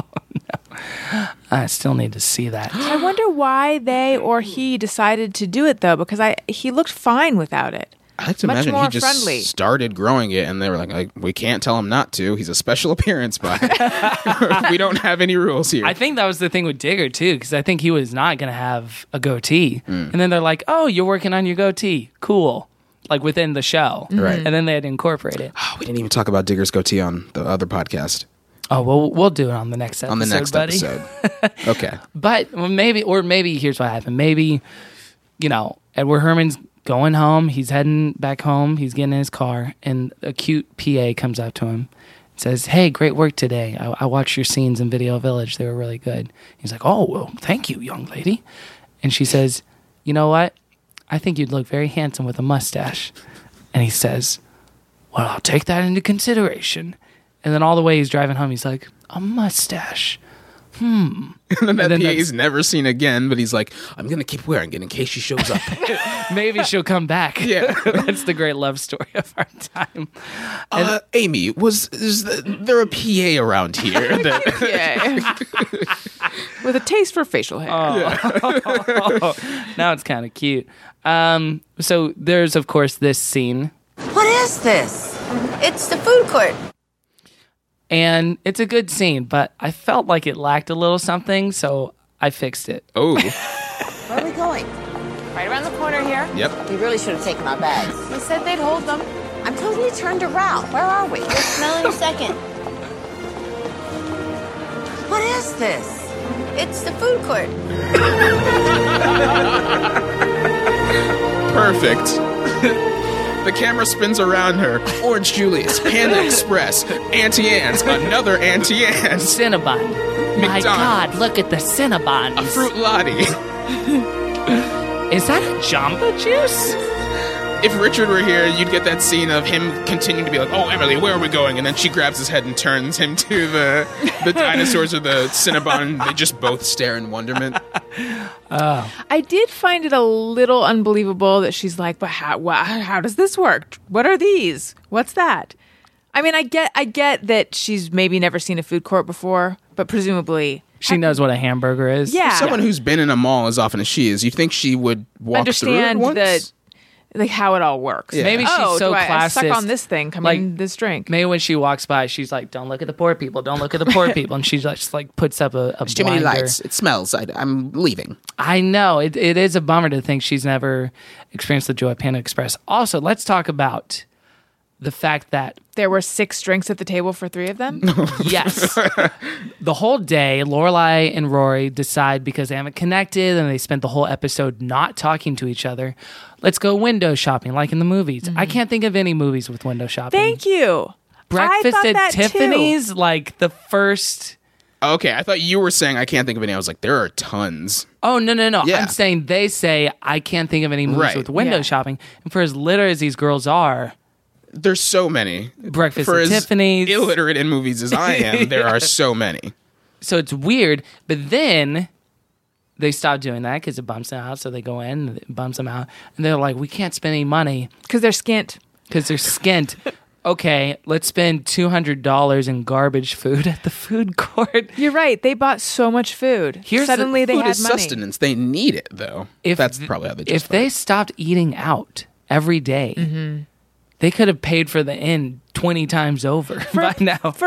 I still need to see that. I wonder why they or he decided to do it though, because he looked fine without it. I like to Much imagine more he just friendly. started growing it and they were like, we can't tell him not to. He's a special appearance by. We don't have any rules here. I think that was the thing with Digger, too, because I think he was not going to have a goatee. And then they're like, oh, you're working on your goatee. Cool. Like within the show. Right. And then they had to incorporate it. We didn't even talk about Digger's goatee on the other podcast. Oh, well, we'll do it on the next episode, On the next buddy. episode. Okay. But maybe here's what happened. Maybe, Edward Herman's going home. He's heading back home. He's getting in his car, and a cute PA comes up to him and says, hey, great work today. I watched your scenes in Video Village. They were really good. He's like, oh, well, thank you, young lady. And she says, you know what? I think you'd look very handsome with a mustache. And he says, well, I'll take that into consideration. And then all the way he's driving home, he's like, a mustache. And then that then PA's never seen again, but he's like, I'm going to keep wearing it in case she shows up. Maybe she'll come back. Yeah. That's the great love story of our time. Amy, is there a PA around here? With a taste for facial hair. Now it's kind of cute. So there's, of course, this scene. What is this? It's the food court. And it's a good scene, but I felt like it lacked a little something, so I fixed it. Oh. Where are we going? Right around the corner here. Yep. We really should have taken our bags. They said they'd hold them. I'm totally turned around. Where are we? You'll smell in a second. What is this? It's the food court. Perfect. The camera spins around her. Orange Julius, Panda Express, Auntie Anne's, another Auntie Anne's, Cinnabon. My McDonald's. God, look at the Cinnabons. a Fruit Lottie. Is that a Jamba Juice? If Richard were here, you'd get that scene of him continuing to be like, oh, Emily, where are we going? And then she grabs his head and turns him to the dinosaurs or the Cinnabon. They just both stare in wonderment. I did find it a little unbelievable that she's like, but how does this work? What are these? What's that? I mean, I get that she's maybe never seen a food court before, but presumably She knows what a hamburger is. Yeah. Someone who's been in a mall as often as she is, you think she would walk through it understand once? like how it all works. Yeah. Maybe she's so I classist. suck on this thing. Come Like, in this drink. Maybe when she walks by, she's like, "Don't look at the poor people. Don't look at the poor people." And she just like puts up a There's too many blinder. lights. It smells. I'm leaving. I know it is a bummer to think she's never experienced the joy of Panda Express. Also, let's talk about the fact that There were 6 drinks at the table for 3 of them. yes, the whole day, Lorelai and Rory decide because they haven't connected and they spent the whole episode not talking to each other. Let's go window shopping, like in the movies. I can't think of any movies with window shopping. Thank you. Breakfast I thought at that Tiffany's, too. like the first. Okay, I thought you were saying I can't think of any. I was like, there are tons. Oh, no. Yeah. I'm saying they say, I can't think of any movies Right. with window Yeah. shopping. And for as literate as these girls are, There's so many. Breakfast For at as Tiffany's. illiterate in movies as I am, there are so many. So it's weird. But then they stop doing that because it bumps them out. So they go in, and it bumps them out. And they're like, we can't spend any money Because they're skint. because they're skint. Okay, let's spend $200 in garbage food at the food court. You're right. They bought so much food. Here's the- Suddenly they Food had is money. sustenance. They need it, though. That's probably how they If justify they it. stopped eating out every day, they could have paid for the inn 20 times over by now. For a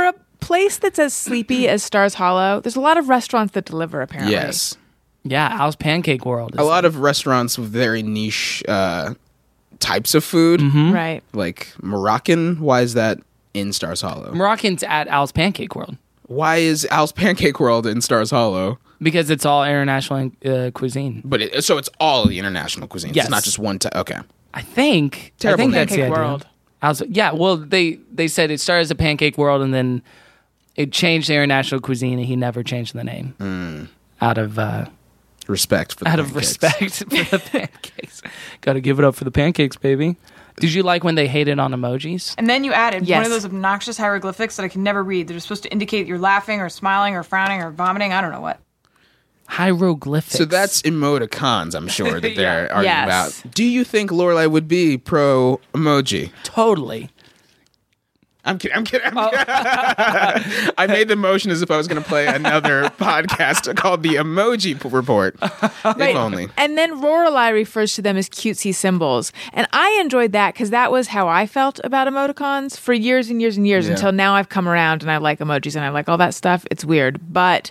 place that's as sleepy as Stars Hollow? There's a lot of restaurants that deliver, apparently. Yes. Yeah, Al's Pancake World. A lot of restaurants with very niche types of food. Right. Like Moroccan. Why is that in Stars Hollow? Moroccan's at Al's Pancake World. Why is Al's Pancake World in Stars Hollow? Because it's all international cuisine. But so it's all the international cuisine. Yes. It's not just one. Okay. I think Terrible name. that's the Pancake idea. World. Yeah, well, they said it started as a Pancake World, and then it changed to international cuisine, and he never changed the name out of respect for the out of respect for the pancakes. Got to give it up for the pancakes, baby. Did you like when they hated on emojis? And then you added Yes. one of those obnoxious hieroglyphics that I can never read. They're supposed to indicate you're laughing or smiling or frowning or vomiting. I don't know what. Hieroglyphics. So that's emoticons, I'm sure, that they're arguing Yes. about. Do you think Lorelai would be pro emoji? Totally. I'm kidding. I made the motion as if I was going to play another podcast called The Emoji Report. If only. And then Lorelai refers to them as cutesy symbols. And I enjoyed that because that was how I felt about emoticons for years and years and years until now I've come around and I like emojis and I like all that stuff. It's weird. But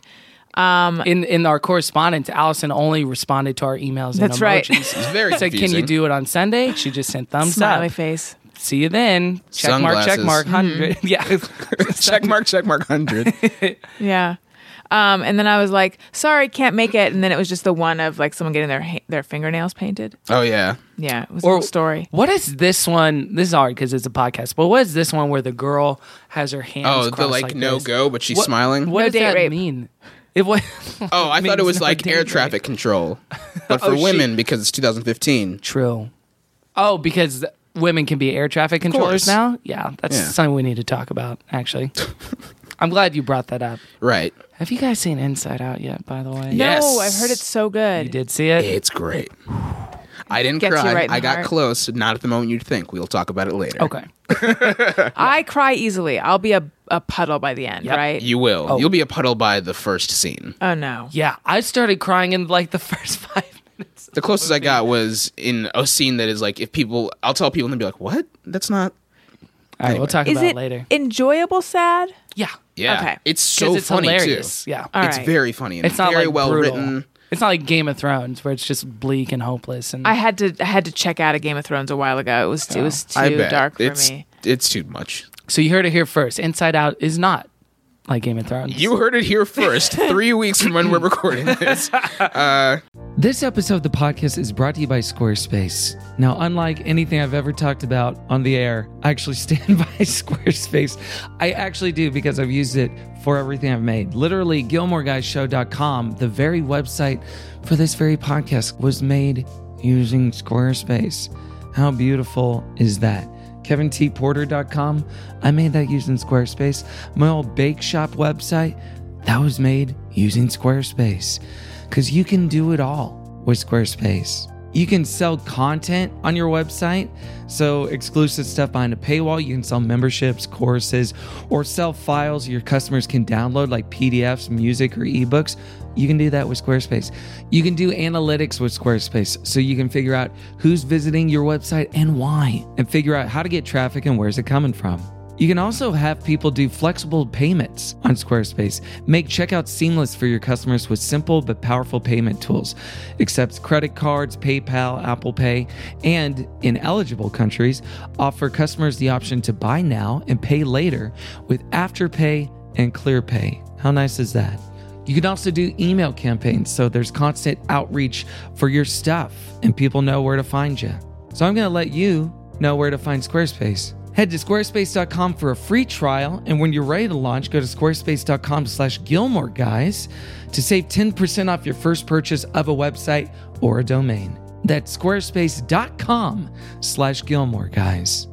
in our correspondence, Allison only responded to our emails That's and right. emojis. It's very Said, confusing. can you do it on Sunday? She just sent thumbs smiley up. face. See you then. Check mark, Sunglasses. 100. Yeah. check mark 100. Yeah. And then I was like, sorry, can't make it. And then it was just the one of like someone getting their fingernails painted. Oh, yeah. Yeah, it was a whole story. What is this one? This is hard because it's a podcast. But what is this one where the girl has her hands Oh, the crossed like no this? go, but she's smiling? What No does date that rape. mean? It was. Oh, I thought it was like air traffic control. But for women, because it's 2015. True. Oh, because women can be air traffic controllers course. now? Yeah, that's Yeah. something we need to talk about, actually. I'm glad you brought that up. Right. Have you guys seen Inside Out yet, by the way? Yes. No, I've heard it's so good. You did see it? It's great. I didn't Gets you cry. right in I the got heart. close. Not at the moment you'd think. We'll talk about it later. Okay. I cry easily. I'll be a puddle by the end, right? You will. Oh. You'll be a puddle by the first scene. Oh, no. Yeah, I started crying in like the first 5 minutes. The closest I got was in a scene that is like, if people, I'll tell people and they'll be like, what? That's not. All right, we'll talk Is about it it later. enjoyable sad? Yeah. Yeah. Okay. It's so 'Cause it's funny hilarious. too. Yeah. All It's right. very funny and It's not very like well brutal. written. It's not like Game of Thrones where it's just bleak and hopeless. And I had to check out of Game of Thrones a while ago. It was I too bet. dark for it's, me. It's too much. So you heard it here first. Inside Out is not like Game of Thrones. You heard it here first. 3 weeks from when we're recording this. This episode of the podcast is brought to you by Squarespace. Now, unlike anything I've ever talked about on the air, I actually stand by Squarespace. I actually do because I've used it for everything I've made. Literally, GilmoreGuysShow.com, the very website for this very podcast, was made using Squarespace. How beautiful is that? KevinTPorter.com, I made that using Squarespace. My old bake shop website, that was made using Squarespace. Because you can do it all with Squarespace. You can sell content on your website, so exclusive stuff behind a paywall. You can sell memberships, courses, or sell files your customers can download like PDFs, music, or ebooks. You can do that with Squarespace. You can do analytics with Squarespace, so you can figure out who's visiting your website and why, and figure out how to get traffic and where's it coming from. You can also have people do flexible payments on Squarespace. Make checkout seamless for your customers with simple but powerful payment tools. Accepts credit cards, PayPal, Apple Pay, and in eligible countries, offer customers the option to buy now and pay later with Afterpay and ClearPay. How nice is that? You can also do email campaigns, so there's constant outreach for your stuff and people know where to find you. So I'm going to let you know where to find Squarespace. Head to squarespace.com for a free trial, and when you're ready to launch, go to squarespace.com/Gilmore Guys to save 10% off your first purchase of a website or a domain. That's squarespace.com/Gilmore Guys.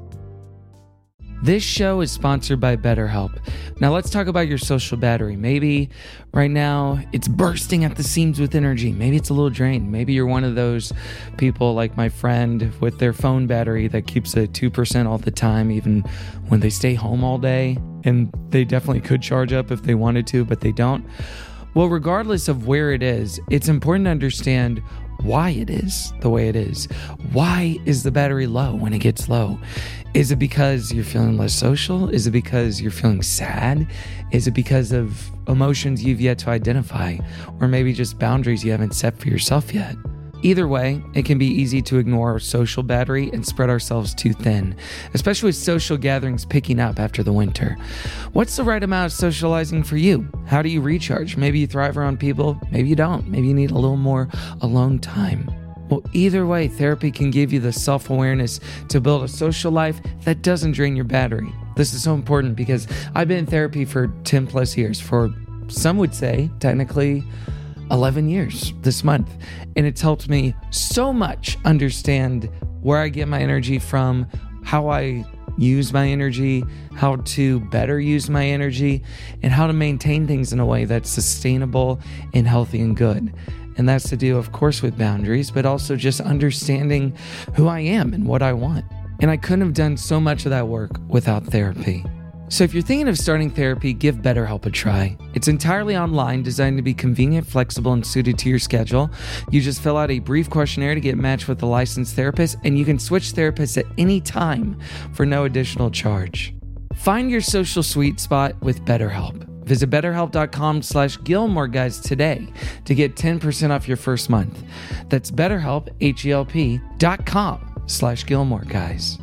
This show is sponsored by BetterHelp. Now let's talk about your social battery. Maybe right now it's bursting at the seams with energy. Maybe it's a little drained. Maybe you're one of those people like my friend with their phone battery that keeps at 2% all the time, even when they stay home all day. And they definitely could charge up if they wanted to, but they don't. Well, regardless of where it is, it's important to understand why it is the way it is. Why is the battery low when it gets low? Is it because you're feeling less social? Is it because you're feeling sad? Is it because of emotions you've yet to identify? Or maybe just boundaries you haven't set for yourself yet? Either way, it can be easy to ignore our social battery and spread ourselves too thin, especially with social gatherings picking up after the winter. What's the right amount of socializing for you? How do you recharge? Maybe you thrive around people, maybe you don't. Maybe you need a little more alone time. Well, either way, therapy can give you the self-awareness to build a social life that doesn't drain your battery. This is so important because I've been in therapy for 10 plus years, for some would say, technically, 11 years this month. And it's helped me so much understand where I get my energy from, how I use my energy, how to better use my energy, and how to maintain things in a way that's sustainable and healthy and good. And that's to do, of course, with boundaries, but also just understanding who I am and what I want. And I couldn't have done so much of that work without therapy. So if you're thinking of starting therapy, give BetterHelp a try. It's entirely online, designed to be convenient, flexible, and suited to your schedule. You just fill out a brief questionnaire to get matched with a licensed therapist, and you can switch therapists at any time for no additional charge. Find your social sweet spot with BetterHelp. Visit BetterHelp.com/Gilmore Guys today to get 10% off your first month. That's BetterHelp, HELP.com/Gilmore Guys.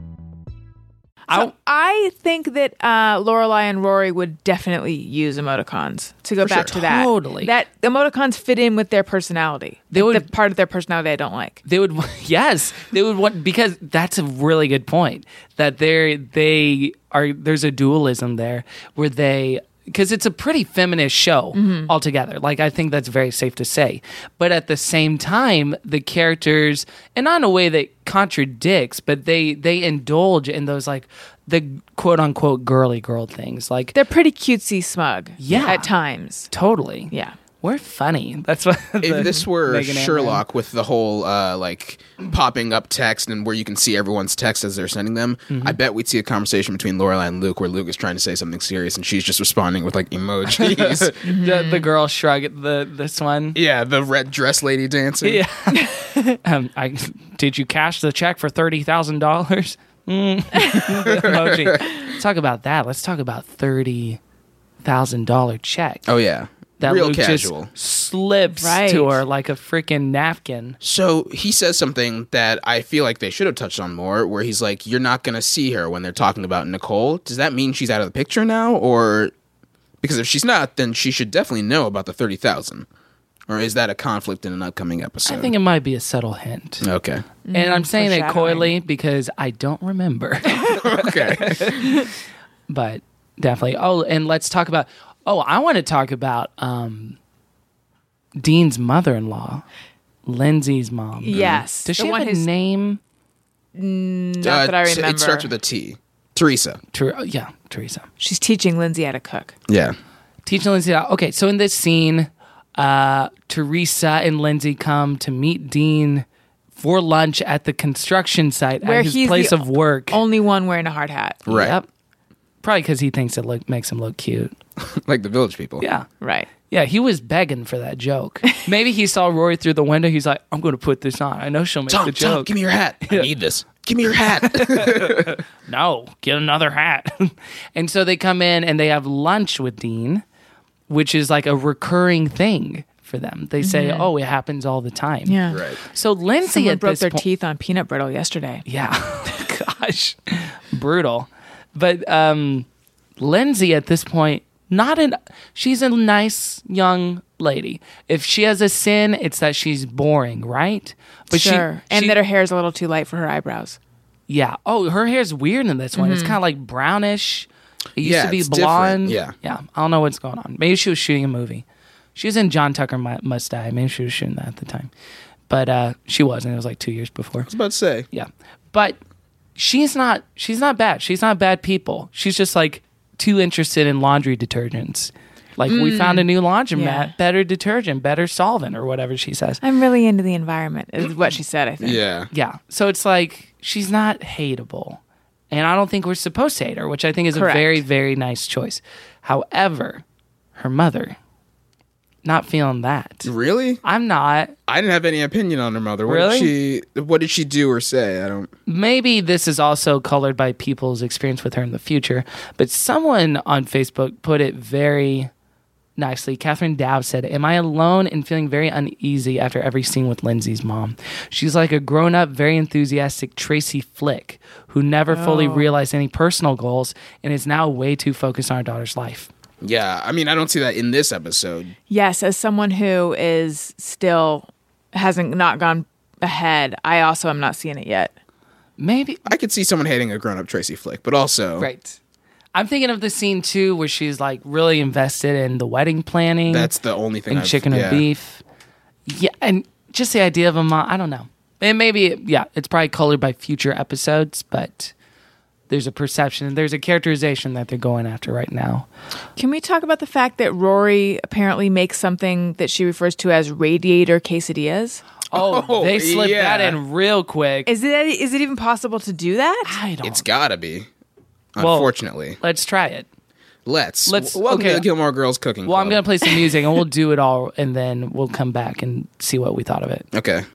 So I think that Lorelai and Rory would definitely use emoticons to go back to that. Totally. That emoticons fit in with their personality. They would, the part of their personality I don't like. They would, yes, they would want, because that's a really good point, that there's a dualism there where because it's a pretty feminist show altogether. Like, I think that's very safe to say. But at the same time, the characters, and not in a way that contradicts, but they indulge in those, like, the quote-unquote girly girl things. Like, they're pretty cutesy smug at times. Totally. Yeah. We're funny. That's what. If this were Megan Sherlock with the whole like popping up text and where you can see everyone's text as they're sending them, I bet we'd see a conversation between Lorelai and Luke where Luke is trying to say something serious and she's just responding with like emojis. The girl shrug. This one. Yeah, the red dress lady dancing. Yeah. Did you cash the check for $30,000? Emoji. Let's talk about that. Let's talk about $30,000 check. Oh yeah. That real Luke casual. Just slips to her like a freaking napkin. So he says something that I feel like they should have touched on more, where he's like, you're not going to see her when they're talking about Nicole. Does that mean she's out of the picture now? Or because if she's not, then she should definitely know about the 30,000. Or is that a conflict in an upcoming episode? I think it might be a subtle hint. Okay. And I'm saying it coyly because I don't remember. Okay. But definitely. Oh, and let's talk about... Oh, I want to talk about Dean's mother-in-law, Lindsay's mom. Yes. Does she have a name? Not that I remember. It starts with a T. Teresa. Yeah, Teresa. She's teaching Lindsay how to cook. Yeah. Teaching Lindsay how... Okay, so in this scene, Teresa and Lindsay come to meet Dean for lunch at the construction site where at his he's place of work. Only one wearing a hard hat. Right. Yep. Probably because he thinks it makes him look cute. Like the Village People. Yeah. Right. Yeah, he was begging for that joke. Maybe he saw Rory through the window. He's like, I'm going to put this on. I know she'll make the joke. Tom, give me your hat. I need this. Give me your hat. No, get another hat. And so they come in and they have lunch with Dean, which is like a recurring thing for them. They say, oh, it happens all the time. Yeah. Right. So Lindsay Someone at broke this their point... teeth on peanut brittle yesterday. Yeah. Gosh. Brutal. But Lindsay at this point, she's a nice young lady. If she has a sin, it's that she's boring, right? But sure. And that her hair is a little too light for her eyebrows. Yeah. Oh, her hair's weird in this one. It's kind of like brownish. It used to be it's blonde. different. Yeah. Yeah. I don't know what's going on. Maybe she was shooting a movie. She was in John Tucker Must Die. Maybe she was shooting that at the time. But she wasn't. It was like 2 years before. I was about to say. Yeah. But she's not bad. She's not bad people. She's just like too interested in laundry detergents. Like, we found a new laundromat, better detergent, better solvent, or whatever she says. I'm really into the environment, is what she said, I think. Yeah. Yeah. So it's like, she's not hateable. And I don't think we're supposed to hate her, which I think is Correct. a very, very nice choice. However, her mother, not feeling that. Really? I'm not. I didn't have any opinion on her mother. Really? What did she do or say? I don't. Maybe this is also colored by people's experience with her in the future, but someone on Facebook put it very nicely. Catherine Dow said, "Am I alone in feeling very uneasy after every scene with Lindsay's mom? She's like a grown-up, very enthusiastic Tracy Flick who never fully realized any personal goals and is now way too focused on her daughter's life." Yeah, I mean, I don't see that in this episode. Yes, as someone who is still hasn't not gone ahead, I also am not seeing it yet. Maybe I could see someone hating a grown-up Tracy Flick, but also right. I'm thinking of the scene too where she's like really invested in the wedding planning. That's the only thing. And chicken or beef. Yeah, and just the idea of a mom. I don't know. And maybe it's probably colored by future episodes, but there's a perception, there's a characterization that they're going after right now. Can we talk about the fact that Rory apparently makes something that she refers to as radiator quesadillas? Oh, they slipped that in real quick. Is it even possible to do that? I don't. It's gotta be. Unfortunately. Well, let's try it. Let's. Welcome to the Gilmore Girls Cooking Club. Well, I'm going to play some music and we'll do it all and then we'll come back and see what we thought of it. Okay.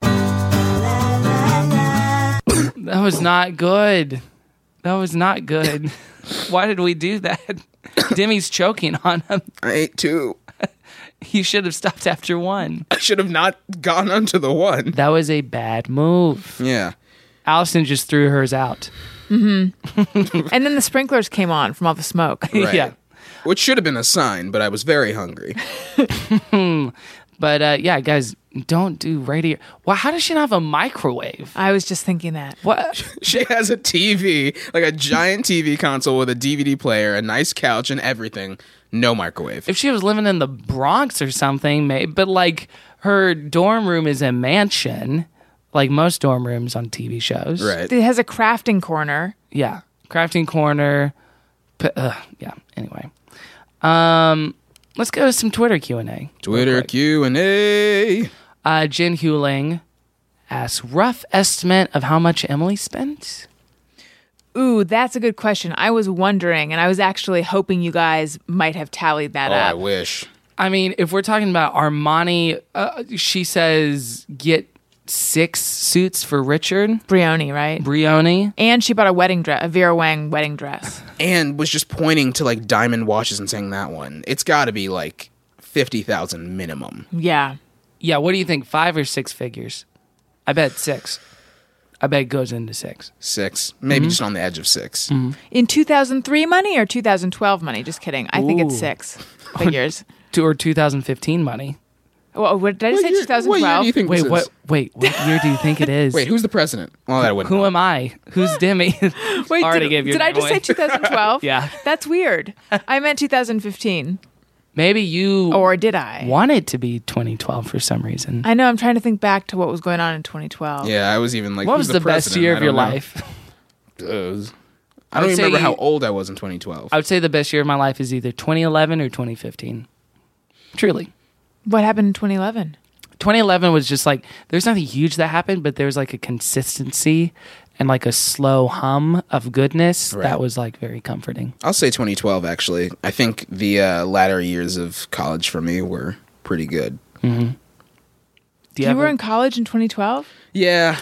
That was not good. That was not good. Why did we do that? Demi's choking on him. I ate 2. You should have stopped after 1. I should have not gone onto the 1. That was a bad move. Yeah. Allison just threw hers out. Mm-hmm. And then the sprinklers came on from all the smoke. Right. Yeah. Which should have been a sign, but I was very hungry. But guys, don't do radio. Well, how does she not have a microwave? I was just thinking that. What? She has a TV, like a giant TV console with a DVD player, a nice couch, and everything. No microwave. If she was living in the Bronx or something, maybe. But like her dorm room is a mansion, like most dorm rooms on TV shows. Right. It has a crafting corner. Yeah, crafting corner. Yeah. Anyway, let's go to some Twitter Q&A. Twitter Q&A. Jen Hewling asks, rough estimate of how much Emily spent? Ooh, that's a good question. I was wondering, and I was actually hoping you guys might have tallied that up. I wish. I mean, if we're talking about Armani, she says get 6 suits for Richard. Brioni, right? Brioni. And she bought a wedding dress, a Vera Wang wedding dress. And was just pointing to like diamond watches and saying that one. It's got to be like 50,000 minimum. Yeah. Yeah, what do you think? 5 or 6 figures? I bet 6. I bet it goes into 6. 6. Maybe just on the edge of 6. Mm-hmm. In 2003 money or 2012 money? Just kidding. I think it's 6 figures. Or 2015 money. Well, what did I just say? 2012. What year do you think Wait, this is? what year do you think it is? Wait, who's the president? Well, that wouldn't. Who am I? Who's Demi? Wait, Already gave your did I name just away. say 2012? Yeah. That's weird. I meant 2015. Maybe you Or did I? want it to be 2012 for some reason. I know. I'm trying to think back to what was going on in 2012. Yeah, I was even like, What who's was the best president? year I of your don't know. life? I don't would even say remember how old I was in 2012. I would say the best year of my life is either 2011 or 2015. Truly. What happened in 2011? 2011 was just like, there's nothing huge that happened, but there's like a consistency and like a slow hum of goodness Right. that was like very comforting. I'll say 2012, actually. I think the latter years of college for me were pretty good. Mm-hmm. You were in college in 2012? Yeah.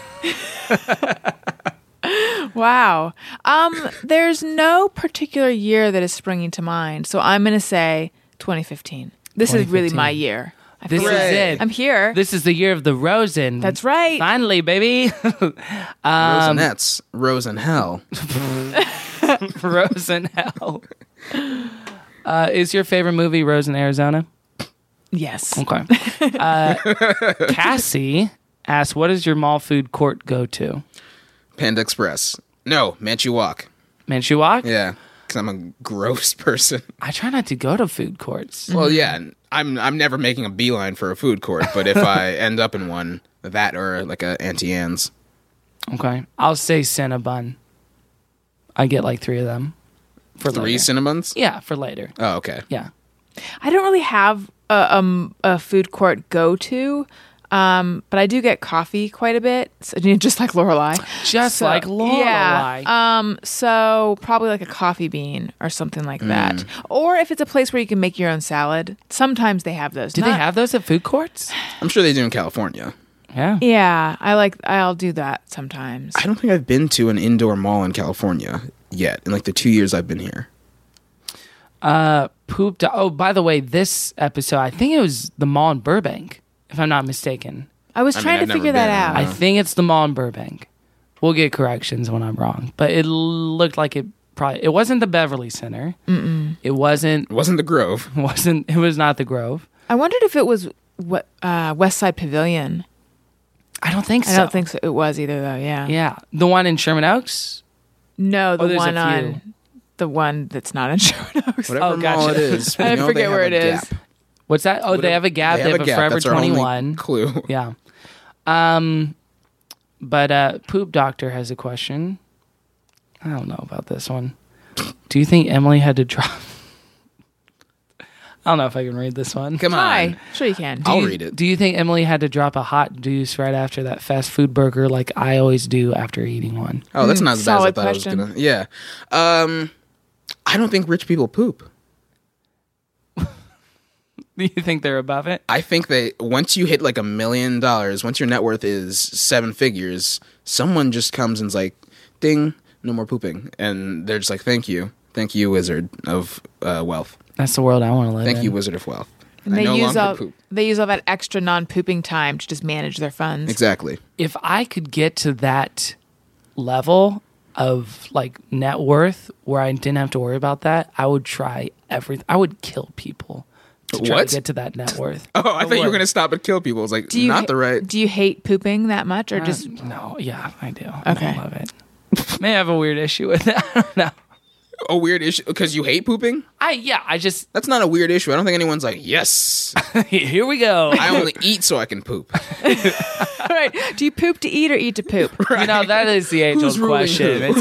Wow. There's no particular year that is springing to mind, so I'm going to say 2015. This is really 2015. my year. This is it. I'm here. This is the year of the Rosen. That's right. Finally, baby. Rosenettes. Rose in hell. Rosen Hell. Is your favorite movie Rosen, Arizona? Yes. Okay. Cassie asks, what is your mall food court go-to? Panda Express. No, Manchukuo. Manchukuo? Yeah, because I'm a gross person. I try not to go to food courts. Well, yeah, I'm never making a beeline for a food court, but if I end up in one, that or like a Auntie Anne's. Okay. I'll say Cinnabon. I get like 3 of them. For 3 later. Cinnabons? Yeah, for later. Oh, okay. Yeah. I don't really have a food court go-to. But I do get coffee quite a bit, so, just like Lorelai. Like Lorelai. Yeah. So probably like a coffee bean or something like that. Or if it's a place where you can make your own salad, sometimes they have those. Do they have those at food courts? I'm sure they do in California. Yeah. Yeah, I'll do that sometimes. I don't think I've been to an indoor mall in California yet in like the 2 years I've been here. Oh, by the way, this episode, I think it was the mall in Burbank, if I'm not mistaken. I was trying to figure that out. I think it's the mall in Burbank. We'll get corrections when I'm wrong, but it looked like it wasn't the Beverly Center. It wasn't the Grove. It was not the Grove. I wondered if it was West Side Pavilion. I don't think so. I don't think so. It was either though. Yeah. Yeah. The one in Sherman Oaks? No, the there's one a few. on the one that's not in Sherman Oaks. Whatever mall it is. I forget where it is. Gap. What's that? Oh, they have a Gap. They have a Gap. Forever That's our only 21. clue. Yeah. But Poop Doctor has a question. I don't know about this one. Do you think Emily had to drop... I don't know if I can read this one. Come on. Hi. Sure you can. I'll read it. Do you think Emily had to drop a hot deuce right after that fast food burger like I always do after eating one? Oh, that's not as bad as I Solid thought question. I was going to... Yeah. I don't think rich people poop. Do you think they're above it? I think once you hit like $1 million, once your net worth is 7 figures, someone just comes and's like, ding, no more pooping. And they're just like, thank you, wizard of wealth. That's the world I want to live in. Thank you, wizard of wealth. And I no longer poop. They use all that extra non-pooping time to just manage their funds. Exactly. If I could get to that level of like net worth where I didn't have to worry about that, I would try everything. I would kill people to try to get to that net worth. Oh, I thought you were going to stop and kill people. I was like, Do you hate pooping that much or just... No, yeah, I do. Okay. I love it. May have a weird issue with that. I don't know. A weird issue? Because you hate pooping? That's not a weird issue. I don't think anyone's like, yes. Here we go. I only eat so I can poop. All right. Do you poop to eat or eat to poop? Right. You know, that is the age-old question. Who?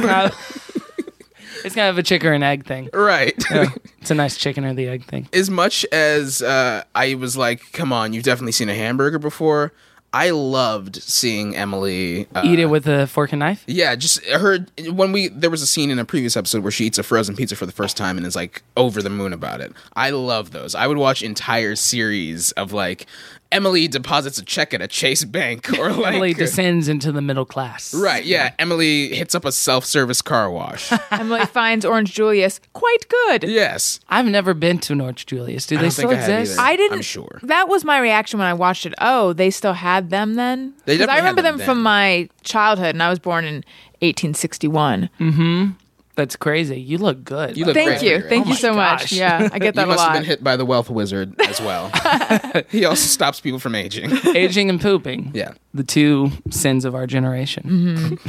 It's kind of a chicken or an egg thing. Right. Yeah, it's a nice chicken or the egg thing. As much as I was like, come on, you've definitely seen a hamburger before, I loved seeing Emily eat it with a fork and knife. Yeah, just there was a scene in a previous episode where she eats a frozen pizza for the first time and is like over the moon about it. I love those. I would watch entire series of like Emily deposits a check at a Chase bank, or like Emily descends into the middle class. Right? Yeah, Emily hits up a self-service car wash. Emily finds Orange Julius quite good. Yes, I've never been to an Orange Julius. Do they still exist? I didn't. I'm sure. That was my reaction when I watched it. Oh, they still had them then? Because I remember them from my childhood, and I was born in 1861. Mm-hmm. That's crazy. You look good. You look Thank great. you. Thank you so much. Yeah, I get that a lot. You must have been hit by the wealth wizard as well. He also stops people from aging. Aging and pooping. Yeah. The two sins of our generation. Mm-hmm.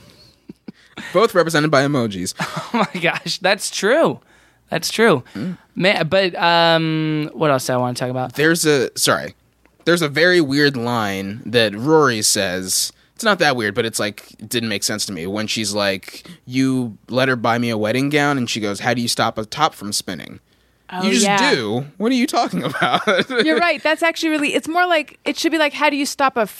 Both represented by emojis. Oh my gosh, that's true. That's true. Man, but what else do I want to talk about? There's a very weird line that Rory says. It's not that weird, but it's like, it didn't make sense to me. When she's like, you let her buy me a wedding gown, and she goes, how do you stop a top from spinning? Oh, you just do. What are you talking about? You're right. That's actually really, it's more like, it should be like, how do you stop a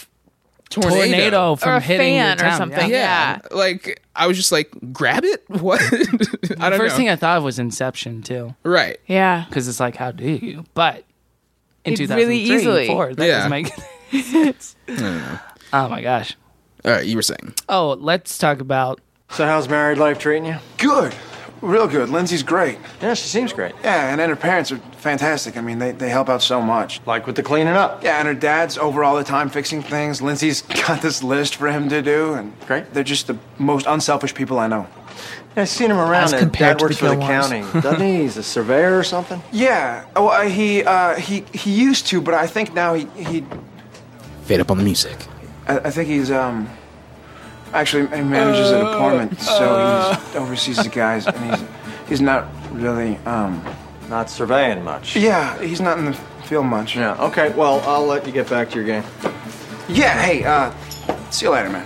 tornado from or a hitting fan your or town. something? Yeah. Like, I was just like, grab it? What? I don't know. The first thing I thought of was Inception, too. Right. Yeah. Because it's like, how do you? But in It 2003 really easily. 2004, that doesn't make sense. I don't know. Oh, my gosh. All right, you were saying. Oh, let's talk about... So how's married life treating you? Good. Real good. Lindsay's great. Yeah, she seems great. Yeah, and then her parents are fantastic. I mean, they help out so much. Like with the cleaning up? Yeah, and her dad's over all the time fixing things. Lindsay's got this list for him to do, and great. They're just the most unselfish people I know. Yeah, I've seen him around, and Dad works for the county. Doesn't he? He's a surveyor or something? Yeah. Oh, he used to, but I think now he Fade up on the music. I think he's actually he manages an apartment, so he oversees the guys, and he's not really not surveying much. Yeah, he's not in the field much. Yeah. Okay. Well, I'll let you get back to your game. Yeah. Hey. See you later, man.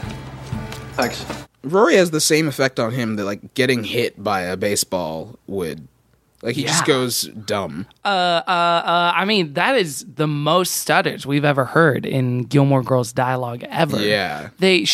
Thanks. Rory has the same effect on him that like getting hit by a baseball would. Like, he just goes dumb. I mean, that is the most stutters we've ever heard in Gilmore Girls dialogue ever. Yeah.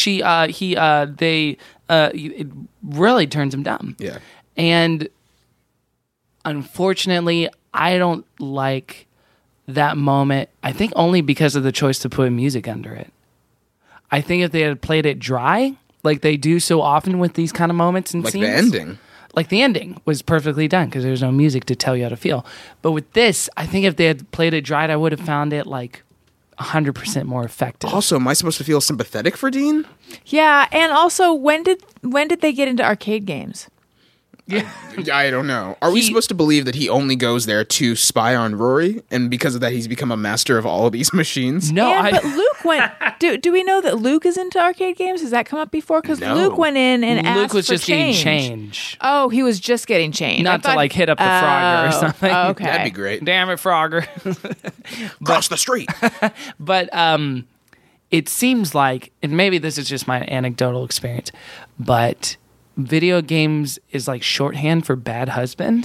It really turns him dumb. Yeah. And unfortunately, I don't like that moment. I think only because of the choice to put music under it. I think if they had played it dry, like they do so often with these kind of moments and scenes. Like the ending. Like the ending was perfectly done because there's no music to tell you how to feel. But with this, I think if they had played it dry, I would have found it like 100% more effective. Also, am I supposed to feel sympathetic for Dean? Yeah, and also when did they get into arcade games? Yeah. I don't know. Are we supposed to believe that he only goes there to spy on Rory, and because of that he's become a master of all of these machines? No, but Luke went. Do we know that Luke is into arcade games? Has that come up before? Because Luke went in and asked Luke was for just getting change. Oh, he was just getting change. Not to like hit up the Frogger or something. Okay, that'd be great. Damn it, Frogger! Cross the street. But it seems like, and maybe this is just my anecdotal experience, but video games is like shorthand for bad husband.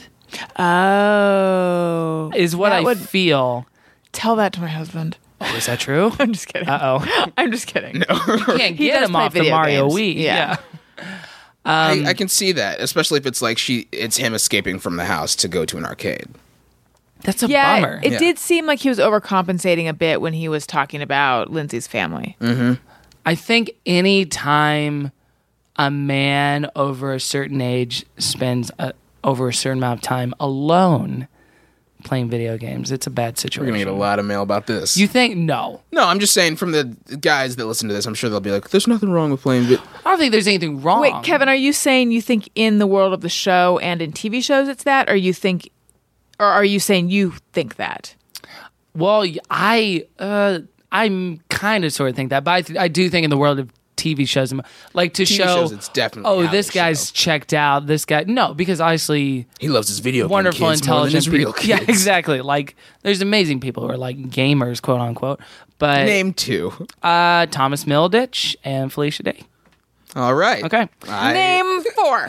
Oh, is what I feel. Tell that to my husband. Oh, is that true? I'm just kidding. I'm just kidding. No. You can't get him off the Mario Wii. Yeah. I can see that, especially if it's like it's him escaping from the house to go to an arcade. That's a bummer. It did seem like he was overcompensating a bit when he was talking about Lindsay's family. Mm-hmm. I think any time a man over a certain age spends over a certain amount of time alone playing video games, it's a bad situation. We're going to get a lot of mail about this. You think? No, I'm just saying from the guys that listen to this, I'm sure they'll be like, there's nothing wrong with playing video. I don't think there's anything wrong. Wait, Kevin, are you saying you think in the world of the show and in TV shows it's that, or are you saying you think that? Well, I'm kind of sort of think that, but I do think in the world of TV shows, like to TV show, shows, it's definitely this guy's checked out. This guy, no, because obviously he loves his video wonderful, kids intelligent more than his real people. kids. Yeah, exactly. Like there's amazing people who are like gamers, quote unquote. But name two: Thomas Middleditch and Felicia Day. All right. Okay. Name four.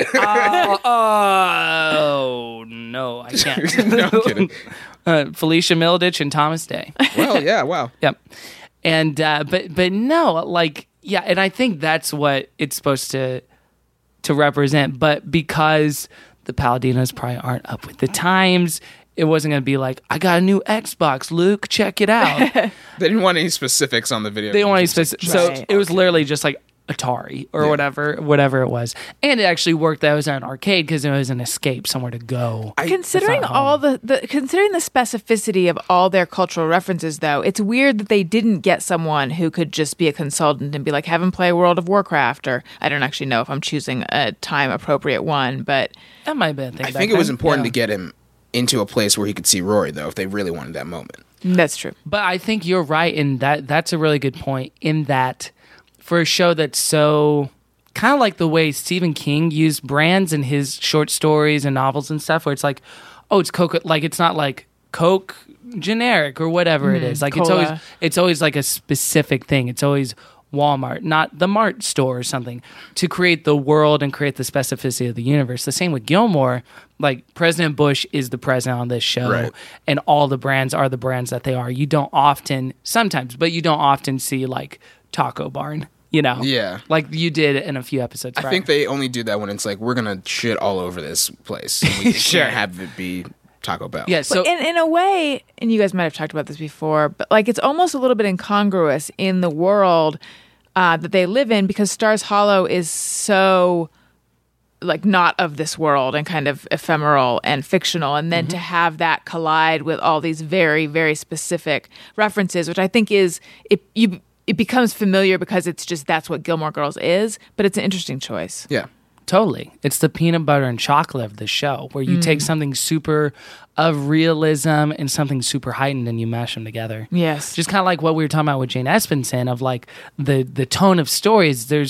Oh no, I can't. No, I'm kidding. Felicia Middleditch and Thomas Day. Well, yeah, wow. Yep. And but no, like yeah, and I think that's what it's supposed to represent. But because the Paladinos probably aren't up with the times, it wasn't going to be like, I got a new Xbox, Luke, check it out. They didn't want any specifics on the video. They didn't want any specifics. So it was literally just like Atari or whatever it was. And it actually worked that it was an arcade because it was an escape, somewhere to go. Considering all considering the specificity of all their cultural references, though, it's weird that they didn't get someone who could just be a consultant and be like, have him play World of Warcraft, or I don't actually know if I'm choosing a time appropriate one, but that might have been a thing. I think it was important to get him into a place where he could see Rory, though, if they really wanted that moment. That's true. But I think you're right in that. That's a really good point in that for a show that's so kind of like the way Stephen King used brands in his short stories and novels and stuff, where it's like, oh, it's Coke, like it's not like Coke generic or whatever it is. Like Cola. it's always like a specific thing. It's always Walmart, not the Mart store or something, to create the world and create the specificity of the universe. The same with Gilmore. Like President Bush is the president on this show, right, and all the brands are the brands that they are. You don't often, sometimes, but you don't often see like Taco Barn. You know, yeah, like you did in a few episodes. I think they only do that when it's like, we're gonna shit all over this place. And we can't have it be Taco Bell. Yeah, so in a way, and you guys might have talked about this before, but like it's almost a little bit incongruous in the world that they live in, because Stars Hollow is so like not of this world and kind of ephemeral and fictional, and then to have that collide with all these very, very specific references, which I think is it becomes familiar because it's just that's what Gilmore Girls is, but it's an interesting choice. Yeah. Totally. It's the peanut butter and chocolate of the show, where you take something super of realism and something super heightened and you mash them together. Yes. Just kind of like what we were talking about with Jane Espenson of like the tone of stories. There's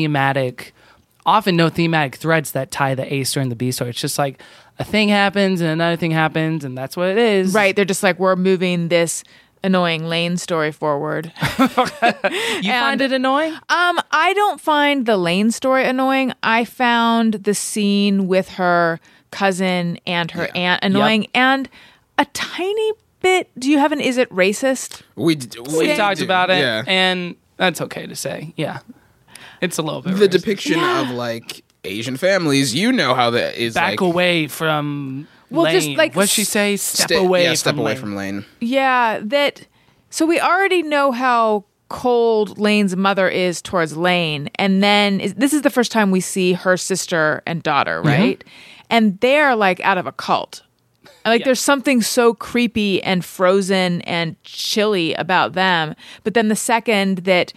often no thematic threads that tie the A story and the B story. It's just like a thing happens and another thing happens and that's what it is. Right. They're just like, we're moving this annoying Lane story forward. You find it annoying? I don't find the Lane story annoying. I found the scene with her cousin and her aunt annoying, and a tiny bit. Do you have an is it racist? We talked about it, and that's okay to say. Yeah, it's a little bit the racist. depiction of like Asian families. You know how that is. Back away from Lane. Just like what'd she say? Step away from Lane. Yeah, that. So we already know how cold Lane's mother is towards Lane, and then this is the first time we see her sister and daughter, right? Mm-hmm. And they're like out of a cult. Like there's something so creepy and frozen and chilly about them. But then the second that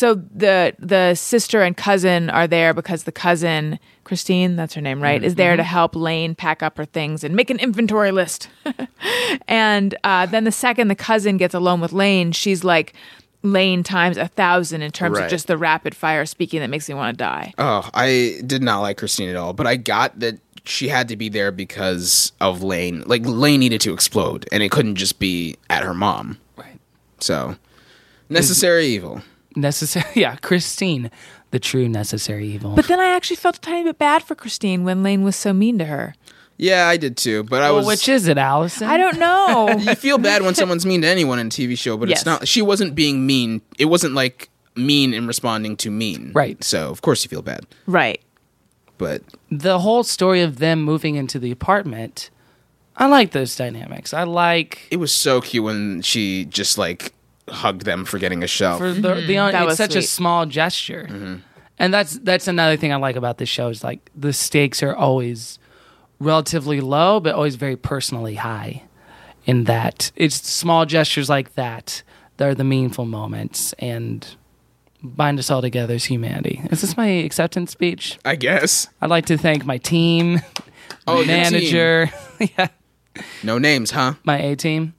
the sister and cousin are there because the cousin, Christine, that's her name, right, is there to help Lane pack up her things and make an inventory list. And then the second the cousin gets alone with Lane, she's like Lane times 1,000 in terms of just the rapid fire speaking that makes me want to die. Oh, I did not like Christine at all, but I got that she had to be there because of Lane. Like, Lane needed to explode, and it couldn't just be at her mom. Right. So, necessary evil. Christine, the true necessary evil. But then I actually felt a tiny bit bad for Christine when Lane was so mean to her. Yeah, I did too, but which is it, Allison? I don't know. You feel bad when someone's mean to anyone in a TV show, but it's not. She wasn't being mean. It wasn't like mean in responding to mean. Right. So, of course you feel bad. Right. But the whole story of them moving into the apartment, I like those dynamics. It was so cute when she just like hugged them for getting a shelf. It's such a small gesture. Mm-hmm. And that's another thing I like about this show is like the stakes are always relatively low, but always very personally high. In that it's small gestures like that are the meaningful moments, and bind us all together as humanity. Is this my acceptance speech? I guess. I'd like to thank my team, my manager. Yeah. No names, huh? My A team.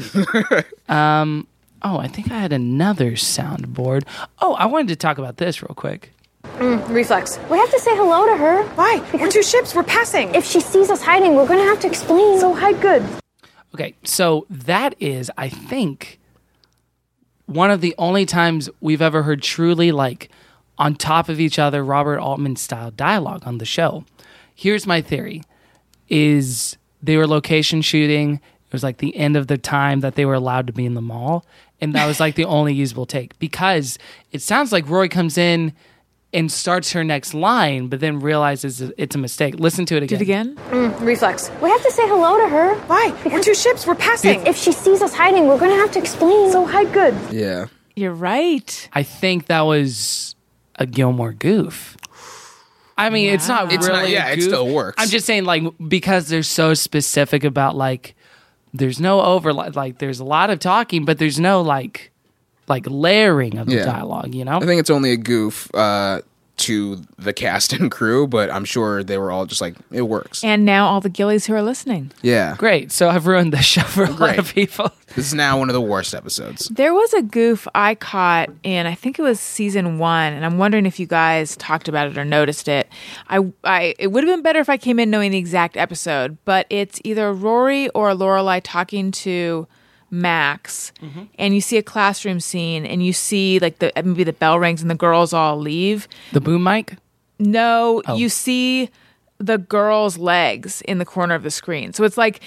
I think I had another soundboard. Oh, I wanted to talk about this real quick. Reflex. We have to say hello to her. Why? We're two ships. We're passing. If she sees us hiding, we're going to have to explain. So hide good. Okay, so that is, I think, one of the only times we've ever heard truly like on top of each other Robert Altman style dialogue on the show. Here's my theory: is they were location shooting. It was like the end of the time that they were allowed to be in the mall, and that was like the only usable take, because it sounds like Rory comes in and starts her next line, but then realizes it's a mistake. Listen to it again. Do it again? Reflex. We have to say hello to her. Why? We're two ships. We're passing. If she sees us hiding, we're going to have to explain. So hide good. Yeah. You're right. I think that was a Gilmore goof. I mean, it's not really a goof. It still works. I'm just saying, like, because they're so specific about, like, there's no overlap. Like, there's a lot of talking, but there's no, like layering of the dialogue, you know? I think it's only a goof to the cast and crew, but I'm sure they were all just like, it works. And now all the Gillies who are listening. Yeah. Great. So I've ruined the show for a lot of people. This is now one of the worst episodes. There was a goof I caught in, I think it was season 1, and I'm wondering if you guys talked about it or noticed it. It would have been better if I came in knowing the exact episode, but it's either Rory or Lorelai talking to Max, and you see a classroom scene, and you see like maybe the bell rings and the girls all leave. The boom mic? No, you see the girls' legs in the corner of the screen. So it's like,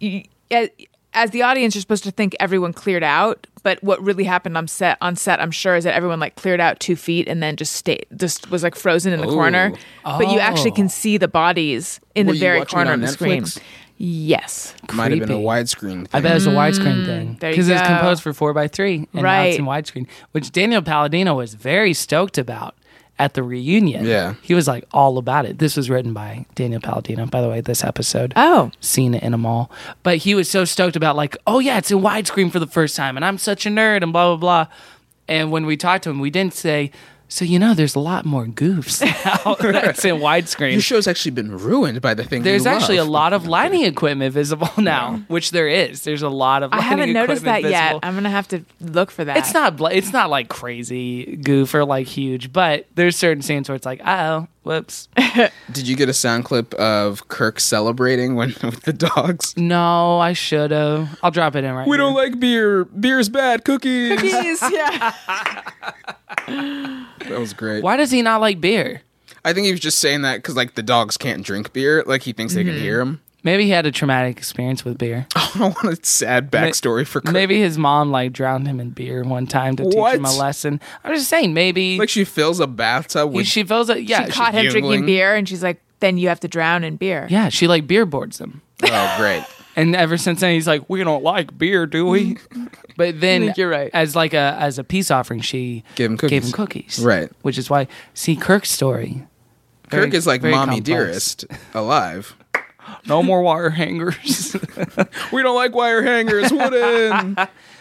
as the audience, you're supposed to think everyone cleared out, but what really happened on set, I'm sure, is that everyone like cleared out 2 feet and then just was like frozen in the corner. But you actually can see the bodies in the very corner of the screen. Yes. Might have been a widescreen thing. I bet it was a widescreen thing. Because it's composed for 4:3 and now it's Right. in widescreen, which Daniel Palladino was very stoked about at the reunion. Yeah. He was like all about it. This was written by Daniel Palladino, by the way, this episode. Oh. Seen it in a mall. But he was so stoked about like, oh yeah, it's in widescreen for the first time and I'm such a nerd and blah, blah, blah. And when we talked to him, we didn't say, so, there's a lot more goofs now that's in widescreen. Your show's actually been ruined by the thing There's you actually love. a lot of lighting equipment visible now, which there is. There's a lot of I lighting haven't noticed that equipment yet. visible. I'm going to have to look for that. It's not like crazy goof or like huge, but there's certain scenes where it's like, uh-oh, whoops. Did you get a sound clip of Kirk celebrating with the dogs? No, I should have. I'll drop it in right We here. don't like beer. Beer's bad. Cookies. Cookies, yeah. That was great. Why does he not like beer? I think he was just saying that because, like, the dogs can't drink beer. Like, he thinks they can hear him. Maybe he had a traumatic experience with beer. Oh, I want a sad backstory for Kirk. Maybe his mom, like, drowned him in beer one time to teach him a lesson. I'm just saying, maybe... Like, she fills a bathtub with... She fills a... Yeah. She caught him drinking beer, and she's like, then you have to drown in beer. Yeah, she, like, beer boards him. Oh, great. And ever since then, he's like, we don't like beer, do we? But then, I think you're right. As a peace offering, she gave him cookies. Right. Which is why, see, Kirk's story. Kirk is like mommy complex. Dearest alive. No more wire hangers. We don't like wire hangers. Wooden.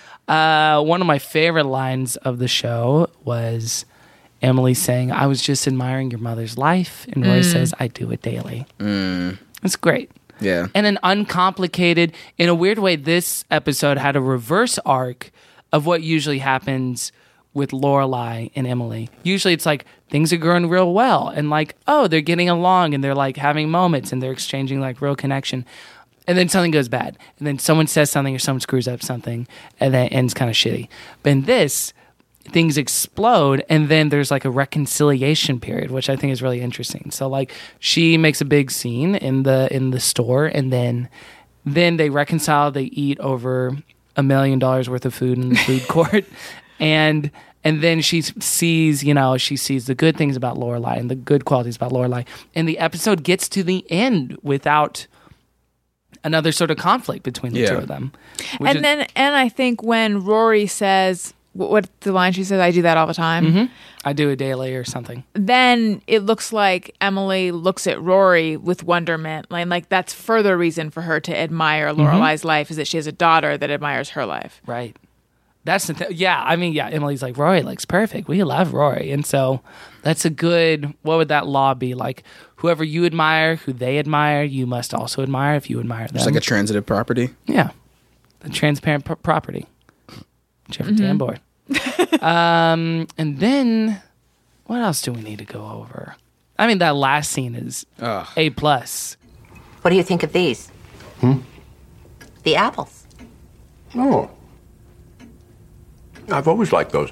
One of my favorite lines of the show was Emily saying, I was just admiring your mother's life. And Roy says, I do it daily. It's great. Yeah. And an uncomplicated, in a weird way, this episode had a reverse arc of what usually happens with Lorelai and Emily. Usually it's like things are going real well and like, oh, they're getting along and they're like having moments and they're exchanging like real connection. And then something goes bad. And then someone says something or someone screws up something and then it ends kind of shitty. But in this, things explode and then there's like a reconciliation period, which I think is really interesting. So like she makes a big scene in the store and then they reconcile, they eat over $1 million worth of food in the food court. And then she sees the good things about Lorelai and the good qualities about Lorelai. And the episode gets to the end without another sort of conflict between the two of them. And I think when Rory says, what the line she says, I do that all the time. Mm-hmm. I do it daily or something. Then it looks like Emily looks at Rory with wonderment. Like that's further reason for her to admire Lorelai's life is that she has a daughter that admires her life. Right. That's the Emily's like, Rory looks perfect. We love Rory. And so that's a good, what would that law be? Like, whoever you admire, who they admire, you must also admire if you admire them. It's like a transitive property. Yeah. The transparent property. Jeffrey Tambor. And then, what else do we need to go over? I mean, that last scene is A+. What do you think of these? The apples. Oh. I've always liked those.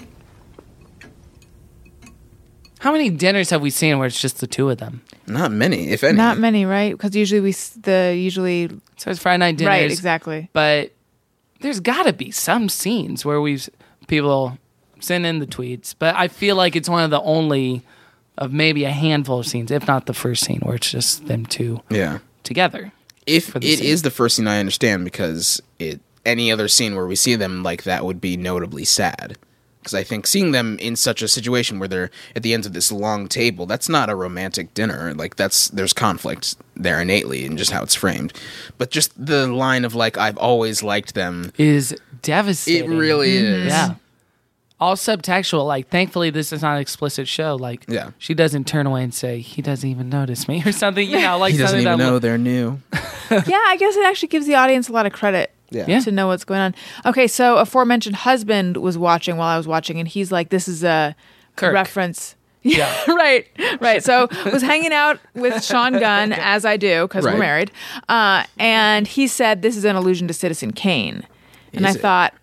How many dinners have we seen where it's just the two of them? Not many, if any. Not many, right? Because usually so it's Friday night dinners, right? Exactly. But there's got to be some scenes where people send in the tweets, but I feel like it's one of the only of maybe a handful of scenes, if not the first scene, where it's just them two together. If it is the first scene, I understand because any other scene where we see them like that would be notably sad. Because I think seeing them in such a situation where they're at the end of this long table, that's not a romantic dinner. Like there's conflict there innately in just how it's framed. But just the line of like, I've always liked them is devastating. It really is. Yeah. All subtextual. Like, thankfully, this is not an explicit show. Like, she doesn't turn away and say, he doesn't even notice me or something. Like he doesn't even know they're new. Yeah, I guess it actually gives the audience a lot of credit. Yeah. To know what's going on. Okay, so aforementioned husband was watching while I was watching, and he's like, this is a Kirk. reference. Yeah, right. So was hanging out with Sean Gunn, as I do, because we're married. And he said, this is an allusion to Citizen Kane. And I thought,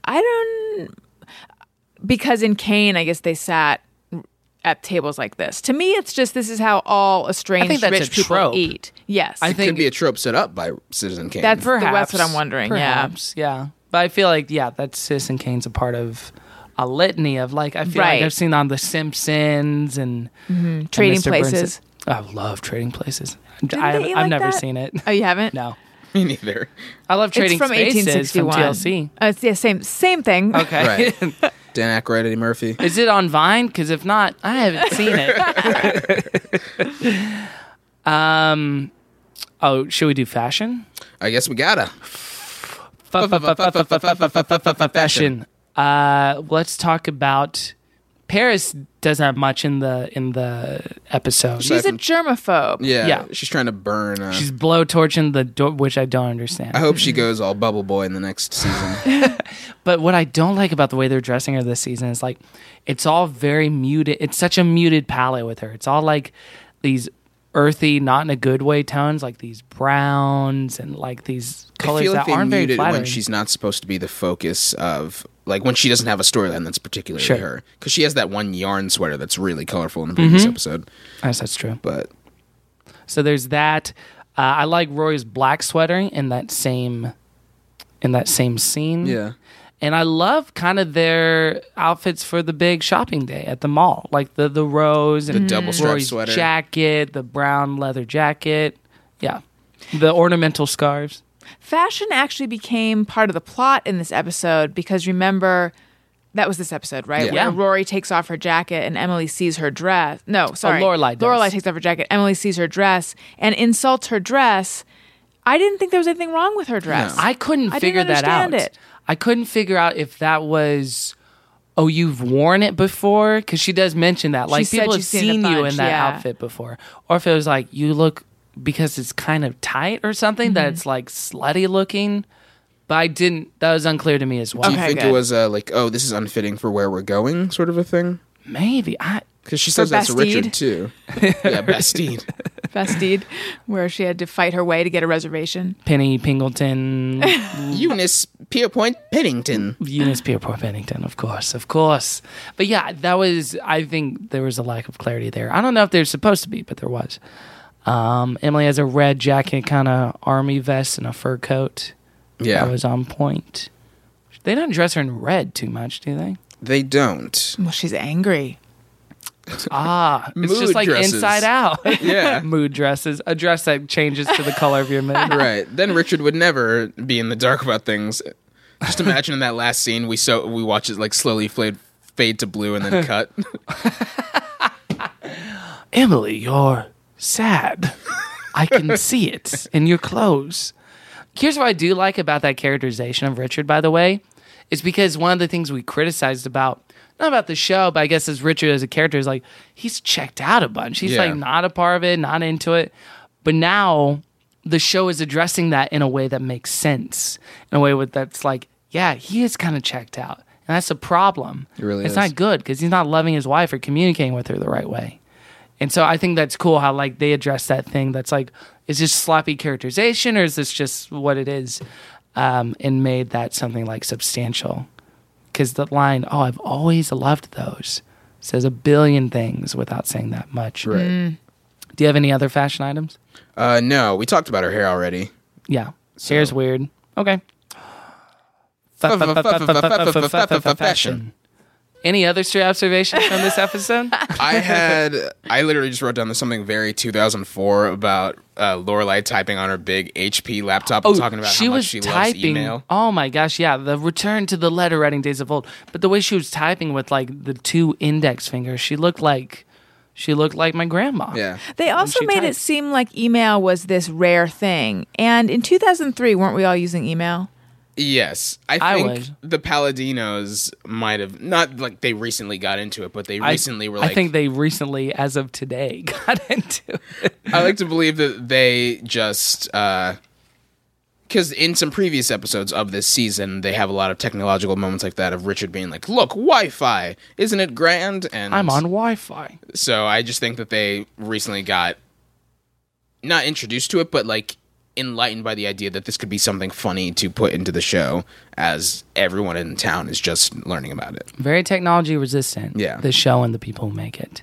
because in Kane, I guess they sat at tables like this. To me, it's just this is how all estranged rich people eat. Yes. I think it could be a trope set up by Citizen Kane. That's what I'm wondering. Perhaps, yeah. But I feel like, that Citizen Kane's a part of a litany of, like, I feel like I've seen on The Simpsons and Trading Places. I love Trading Places. I've never seen it. Oh, you haven't? No. Me neither. I love Trading Spaces from 1861. TLC. Same thing. Okay. Right. Dan Aykroyd, Eddie Murphy. Is it on Vine? Because if not, I haven't seen it. Should we do fashion? I guess we gotta. Fashion. Let's talk about Paris. Doesn't have much in the episode. She's a germaphobe. Yeah. She's trying to burn. She's blowtorching the door, which I don't understand. I hope she goes all Bubble Boy in the next season. But what I don't like about the way they're dressing her this season is like it's all very muted. It's such a muted palette with her. It's all like these earthy, not in a good way tones, like these browns and like these colors I feel like that aren't very muted flattering. when she's not supposed to be the focus of like when she doesn't have a storyline that's particularly Sure. her, because she has that one yarn sweater that's really colorful in the previous episode. Yes, that's true. But So there's that. I like Rory's black sweater in that same scene. Yeah. And I love kind of their outfits for the big shopping day at the mall, like the rose and The double strap Rory's sweater. jacket, the brown leather jacket. Yeah, the ornamental scarves. Fashion actually became part of the plot in this episode because remember, that was this episode, right? Yeah. Where Yeah. Rory takes off her jacket and Emily sees her dress. No, sorry. Lorelai does. Lorelai takes off her jacket. Emily sees her dress and insults her dress. I didn't think there was anything wrong with her dress. I couldn't figure that out. It. I couldn't figure out if that was, oh, you've worn it before? Because she does mention that. Like, She said people have she's seen seen a you bunch, in that yeah. outfit before. Or if it was like, you look, because it's kind of tight or something, that it's like slutty looking. But I didn't, that was unclear to me as well. do you think it was like, oh, this is unfitting for where we're going, sort of a thing? Maybe. Because she says that to Bastide? Richard too. Yeah, Bastide. Bastide, where she had to fight her way to get a reservation. Penny Pingleton. Eunice Pierpoint Pennington. Eunice Pierpoint Pennington, of course. But yeah, that was, I think there was a lack of clarity there. I don't know if there's supposed to be, but there was. Emily has a red jacket, kind of army vest and a fur coat. Yeah. That was on point. They don't dress her in red too much, do they? They don't. Well, she's angry. It's Mood just like dresses. Inside Out. Yeah. Mood dresses. A dress that changes to the color of your mood. Right. Then Richard would never be in the dark about things. Just imagine in that last scene, we watch it like slowly fade to blue and then cut. Emily, you're sad. I can see it in your clothes. Here's what I do like about that characterization of Richard, by the way, is because one of the things we criticized about, not about the show, but I guess as Richard as a character, is like, he's checked out a bunch. He's like not a part of it, not into it. But now the show is addressing that in a way that makes sense, in a way that's like, yeah, he is kind of checked out. And that's a problem. It really it's is. not good because he's not loving his wife or communicating with her the right way. And so I think that's cool how like they address that thing that's like, is this sloppy characterization or is this just what it is? And made that something like substantial. Because the line, oh, I've always loved those, says a billion things without saying that much. Right. Do you have any other fashion items? No, we talked about her hair already. Yeah. Hair's weird. Okay. Fashion. Any other stray observations from this episode? I literally just wrote down something very 2004 about Lorelai typing on her big HP laptop and talking about how much she loves email. Oh my gosh, yeah, the return to the letter writing days of old. But the way she was typing with like the two index fingers, she looked like my grandma. Yeah. They also made it seem like email was this rare thing. And in 2003, weren't we all using email? Yes. I think the Paladinos might have, not like they recently got into it, but they recently were like... I think they recently, as of today, got into it. I like to believe that they just... Because in some previous episodes of this season, they have a lot of technological moments like that of Richard being like, look, Wi-Fi, isn't it grand? And I'm on Wi-Fi. So I just think that they recently got, not introduced to it, but like enlightened by the idea that this could be something funny to put into the show as everyone in town is just learning about it. Very technology resistant. Yeah. The show and the people who make it.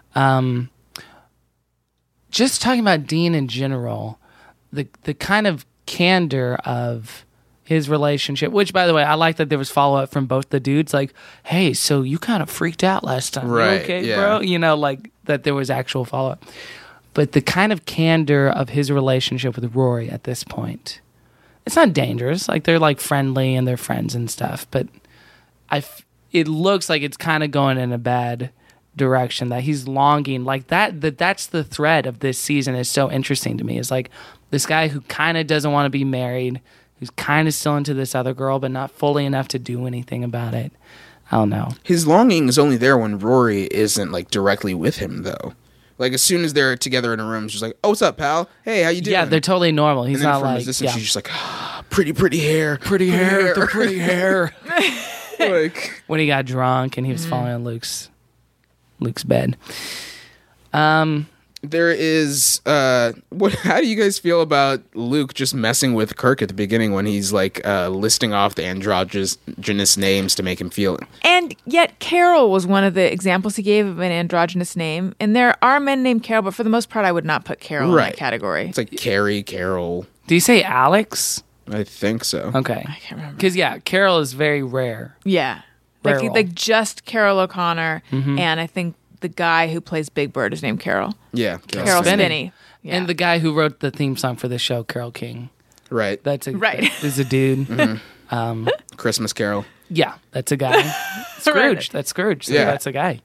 Just talking about Dean in general, the kind of candor of his relationship, which by the way, I like that there was follow-up from both the dudes, like, hey, so you kind of freaked out last time. Right, You okay, yeah. bro? You know, like that there was actual follow-up. But the kind of candor of his relationship with Rory at this point, it's not dangerous. Like they're like friendly and they're friends and stuff. But it looks like it's kind of going in a bad direction. That he's longing like that's the thread of this season is so interesting to me. Is like this guy who kind of doesn't want to be married, who's kind of still into this other girl, but not fully enough to do anything about it. I don't know. His longing is only there when Rory isn't like directly with him, though. Like, as soon as they're together in a room, she's like, oh, what's up, pal? Hey, how you doing? Yeah, they're totally normal. He's and then not from like... his distance, yeah. she's just like, pretty hair. Pretty hair, the pretty hair. Like, when he got drunk and he was falling on Luke's bed. There is how do you guys feel about Luke just messing with Kirk at the beginning when he's like listing off the androgynous names to make him feel it? And yet Carol was one of the examples he gave of an androgynous name. And there are men named Carol, but for the most part I would not put Carol in that category. It's like Carrie, Carol. Do you say Alex? I think so. Okay. I can't remember. Because Carol is very rare. Yeah. Like just Carol O'Connor, and I think the guy who plays Big Bird is named Carol. Yeah. Carol Spinney. Yeah. And the guy who wrote the theme song for this show, Carol King. Right. That is a dude. Christmas Carol. Yeah, that's a guy. Scrooge. That's Scrooge. So that's a guy.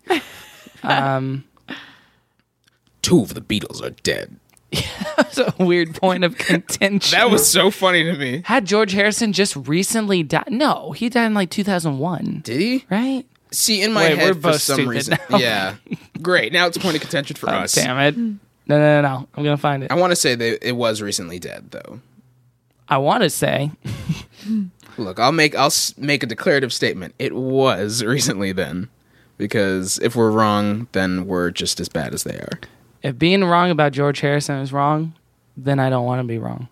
2 of the Beatles are dead. That's a weird point of contention. That was so funny to me. Had George Harrison just recently died? No, he died in like 2001. Did he? Right? See, in my head, for some reason. Now. Yeah. Great. Now it's a point of contention for us. Damn it. No. I'm going to find it. I want to say that it was recently dead, though. I want to say. Look, I'll make a declarative statement. It was recently then. Because if we're wrong, then we're just as bad as they are. If being wrong about George Harrison is wrong, then I don't want to be wrong.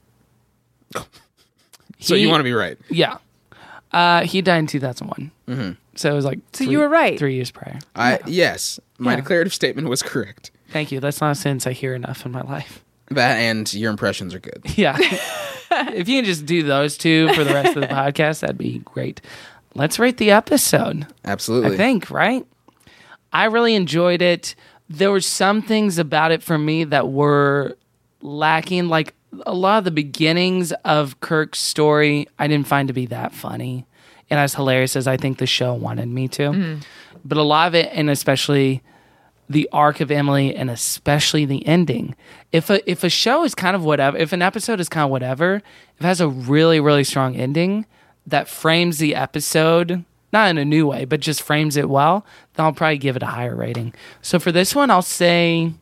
So you want to be right? Yeah. He died in 2001. Mm-hmm. So it was like you were right. 3 years prior. Yes. My declarative statement was correct. Thank you. That's not a sentence I hear enough in my life. That and your impressions are good. Yeah. If you can just do those two for the rest of the podcast, that'd be great. Let's rate the episode. Absolutely. I think, right? I really enjoyed it. There were some things about it for me that were lacking. Like a lot of the beginnings of Kirk's story, I didn't find to be that funny and as hilarious as I think the show wanted me to. But a lot of it, and especially the arc of Emily, and especially the ending. If a show is kind of whatever, if an episode is kind of whatever, if it has a really, really strong ending that frames the episode, not in a new way, but just frames it well, then I'll probably give it a higher rating. So for this one, I'll say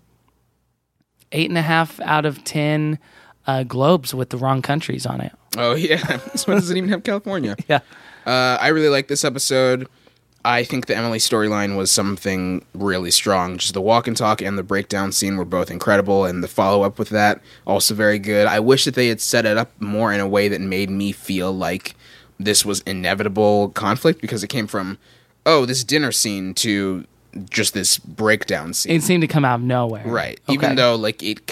8.5 out of 10 globes with the wrong countries on it. Oh, yeah. This one doesn't even have California. Yeah. I really like this episode. I think the Emily storyline was something really strong. Just the walk and talk and the breakdown scene were both incredible, and the follow-up with that, also very good. I wish that they had set it up more in a way that made me feel like this was inevitable conflict, because it came from, this dinner scene to just this breakdown scene. It seemed to come out of nowhere. Right. Okay. Even though, like, it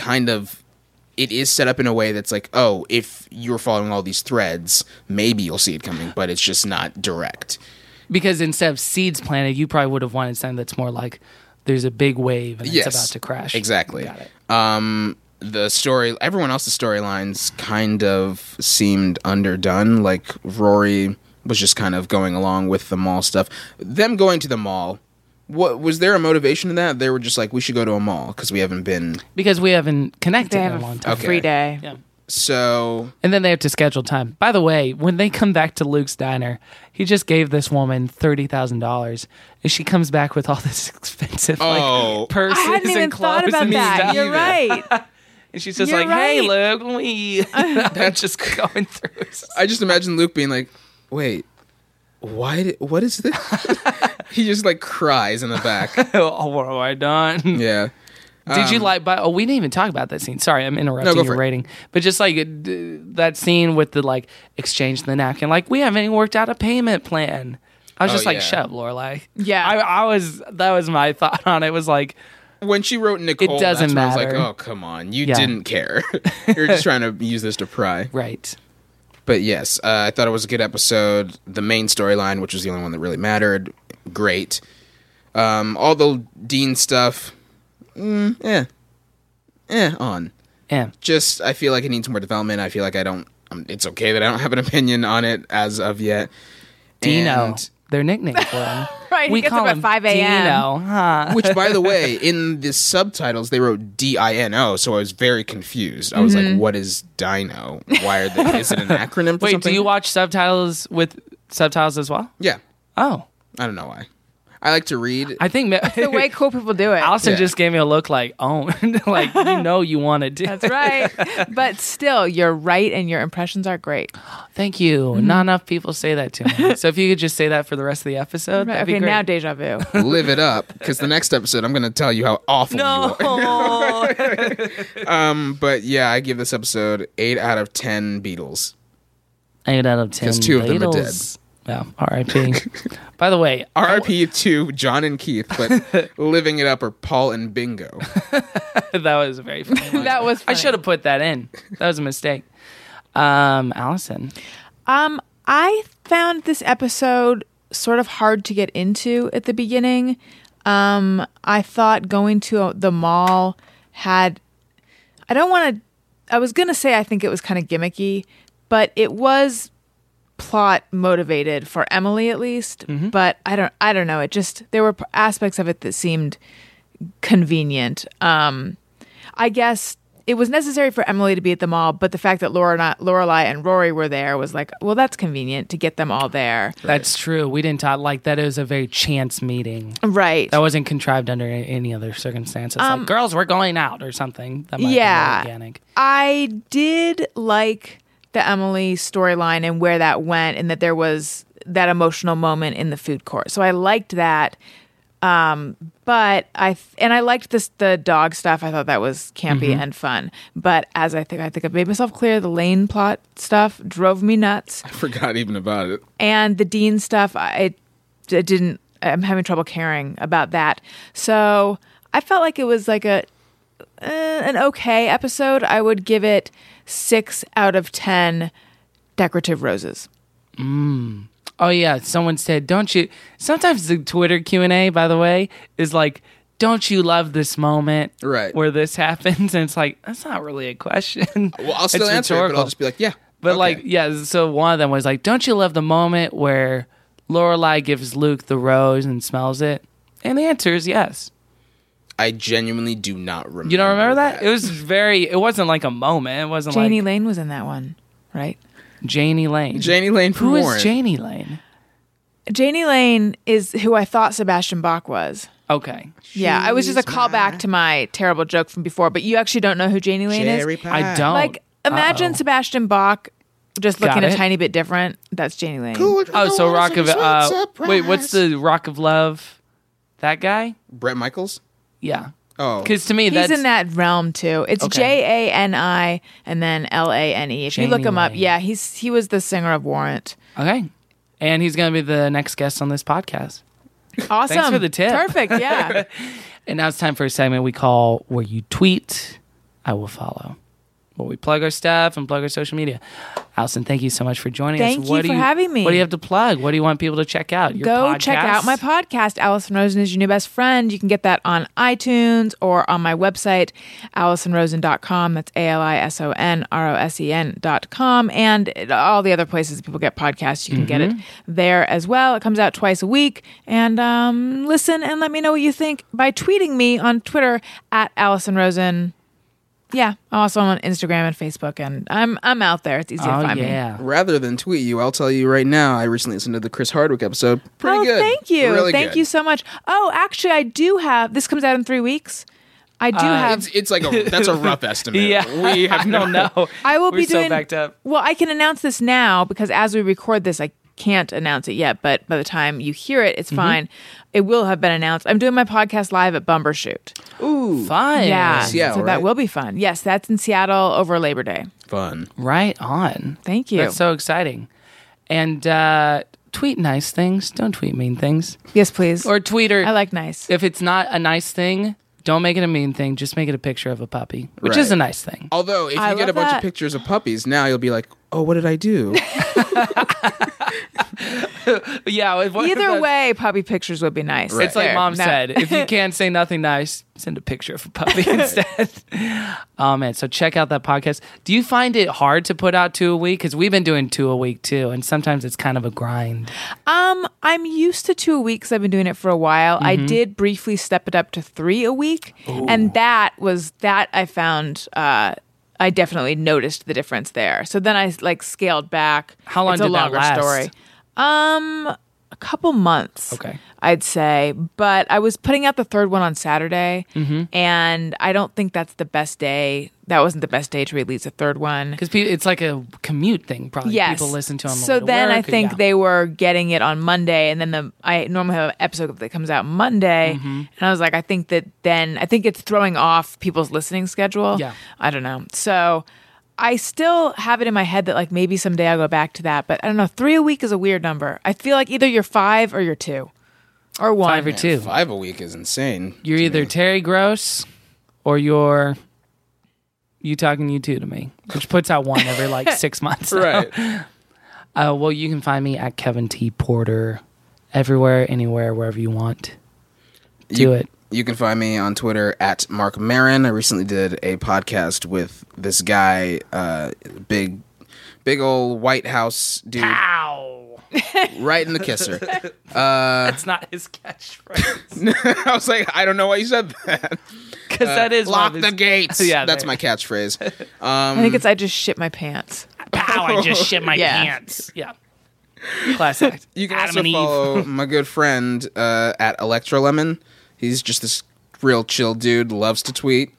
is set up in a way that's like, if you're following all these threads, maybe you'll see it coming, but it's just not direct. Because instead of seeds planted, you probably would have wanted something that's more like there's a big wave and it's about to crash. Exactly. Got it. The story, everyone else's storylines kind of seemed underdone. Like Rory was just kind of going along with the mall stuff. Them going to the mall, what was there a motivation in that? They were just like, we should go to a mall because we haven't been. Because we haven't connected They in have a long time. a free day. Yeah. So. And then they have to schedule time. By the way, when they come back to Luke's diner, he just gave this woman $30,000. And she comes back with all this expensive purses I hadn't even and thought clothes about and that. stuff. You're right. And she's just You're hey, right. Luke, that's just going through. I just imagine Luke being like, wait, what is this? He just like cries in the back. What have I done? Yeah. Did you like? We didn't even talk about that scene. Sorry, I'm interrupting your rating. But just like that scene with the like exchange the napkin, like we haven't even worked out a payment plan. I was just like, shut up, Lorelai. Yeah, I was. That was my thought on it. It was like when she wrote Nicole, it doesn't matter. I was like, oh come on, you didn't care. You're just trying to use this to pry, right? But yes, I thought it was a good episode. The main storyline, which was the only one that really mattered, great. All the Dean stuff. On. Yeah. Just, I feel like it needs more development. I feel like it's okay that I don't have an opinion on it as of yet. Dino. Their nickname for him. Right, we he gets call up at him 5 a.m. Dino. Huh? Which, by the way, in the subtitles, they wrote D-I-N-O, so I was very confused. I was like, what is Dino? Why are they, is it an acronym for Wait, something? do you watch subtitles with subtitles as well? Yeah. Oh. I don't know why. I like to read. I think the way cool people do it. Allison just gave me a look like, oh, like you want to do. That's right. But still, you're right, and your impressions are great. Thank you. Not enough people say that to me. So if you could just say that for the rest of the episode, that'd be great. Now deja vu. Live it up, because the next episode I'm going to tell you how awful you are. But yeah, I give this episode 8 out of 10 Beatles. 8 out of 10. Because 2 of them are dead. Yeah, R.I.P. By the way, R.I.P. to John and Keith, but living it up are Paul and Bingo. That was very funny. That was funny. I should have put that in. That was a mistake. Allison. I found this episode sort of hard to get into at the beginning. I thought going to the mall had... I was going to say I think it was kind of gimmicky, but it was plot motivated for Emily at least. But I don't know. It just, there were aspects of it that seemed convenient. I guess it was necessary for Emily to be at the mall, but the fact that Lorelai and Rory were there was like, well, that's convenient to get them all there. That's true. We didn't talk like that. It was a very chance meeting. Right. That wasn't contrived under any other circumstances. Like, girls, we're going out or something. That might be more organic. I did like the Emily storyline and where that went, and that there was that emotional moment in the food court. So I liked that. But I liked the dog stuff. I thought that was campy and fun. But as I think I made myself clear, the Lane plot stuff drove me nuts. I forgot even about it. And the Dean stuff, I'm having trouble caring about that. So I felt like it was like an okay episode. I would give it 6 out of 10 decorative roses. Oh yeah, someone said, "Don't you?" Sometimes the Twitter Q&A, by the way, is like, "Don't you love this moment, right, where this happens?" And it's like, that's not really a question. Well, I'll still answer it, but I'll just be like, "Yeah." But okay. like, yeah. So one of them was like, "Don't you love the moment where Lorelai gives Luke the rose and smells it?" And the answer is yes. I genuinely do not remember. You don't remember that? It wasn't like a moment. It wasn't Janie like Lane was in that one, right? Janie Lane. Janie Lane from Who Warren. is Janie Lane? Janie Lane is who I thought Sebastian Bach was. Okay. Yeah, I was just a callback to my terrible joke from before, but you actually don't know who Janie Lane Cherry is? pie. I don't. Like, imagine Sebastian Bach just looking a tiny bit different. That's Janie Lane. Oh, so Rock of... wait, what's the Rock of Love? That guy? Bret Michaels? Yeah. Oh. Because to me, He's that's... in that realm, too. It's Jani and then Lane. If you look him up, yeah, he was the singer of Warrant. Okay. And he's going to be the next guest on this podcast. Awesome. Thanks for the tip. Perfect, yeah. And now it's time for a segment we call Where You Tweet, I Will Follow. Where we plug our stuff and plug our social media. Allison, thank you so much for joining us. Thank you for having me. What do you have to plug? What do you want people to check out? Your Go podcast? check out my podcast, Allison Rosen is Your New Best Friend. You can get that on iTunes or on my website, AllisonRosen.com. That's ALISONROSEN.com. And all the other places people get podcasts, you can get it there as well. It comes out twice a week. And listen and let me know what you think by tweeting me on Twitter at Allison Rosen. Yeah, I'm also on Instagram and Facebook, and I'm out there. It's easy to find me. Rather than tweet you, I'll tell you right now, I recently listened to the Chris Hardwick episode. Pretty good. Thank you. Really thank good. you so much. Oh, actually, I do have, this comes out in 3 weeks. I do have. It's like that's a rough estimate. Yeah. We have I don't know. I will We're be doing. so backed up. Well, I can announce this now because as we record this, I can't announce it yet, but by the time you hear it, it's fine. It will have been announced. I'm doing my podcast live at Bumbershoot. Ooh. Fun. Yeah. Seattle, so that right? will be fun. Yes, that's in Seattle over Labor Day. Fun. Right on. Thank you. That's so exciting. And tweet nice things. Don't tweet mean things. Yes, please. Or tweet her. I like nice. If it's not a nice thing, don't make it a mean thing. Just make it a picture of a puppy, which Right. is a nice thing. Although, if I you get love a bunch that. of pictures of puppies, now you'll be like, oh, what did I do? Yeah. Either way, puppy pictures would be nice. It's like There. Mom No. said, if you can't say nothing nice, send a picture of a puppy instead. Oh, man. So check out that podcast. Do you find it hard to put out 2 a week? Because we've been doing 2 a week, too. And sometimes it's kind of a grind. I'm used to 2 a week 'cause I've been doing it for a while. I did briefly step it up to 3 a week. And that I found, I definitely noticed the difference there. So then I scaled back. How long it's did a that longer last? story. A couple months. Okay. I'd say. But I was putting out the third one on Saturday, Mm-hmm. and I don't think that's the best day. That wasn't the best day to release a third one. Because it's like a commute thing, probably. Yes. People listen to them. So then I think they were getting it on Monday, and then I normally have an episode that comes out Monday, Mm-hmm. and I was like, I think it's throwing off people's listening schedule. Yeah. I don't know. So I still have it in my head that like maybe someday I'll go back to that, but I don't know. 3 a week is a weird number. I feel like either you're 5 or you're 2. Or 1. 5 or 2. 5 a week is insane. You're either Terry Gross or you're You Talking You Two to me, which puts out one every like 6 months. Right. Well, you can find me at Kevin T. Porter everywhere, anywhere, wherever you want. Do it. You can find me on Twitter at Mark Maron. I recently did a podcast with this guy, big old White House dude. Ow! Right in the kisser. That's not his catchphrase. I was like, I don't know why you said that. Because that is lock the gates. Yeah, that's my catchphrase. I think it's I just shit my pants. Pow! I just shit my Yeah. pants. Yeah. Class act. You can Adam also and Eve. follow my good friend at Electrolemon. He's just this real chill dude, loves to tweet.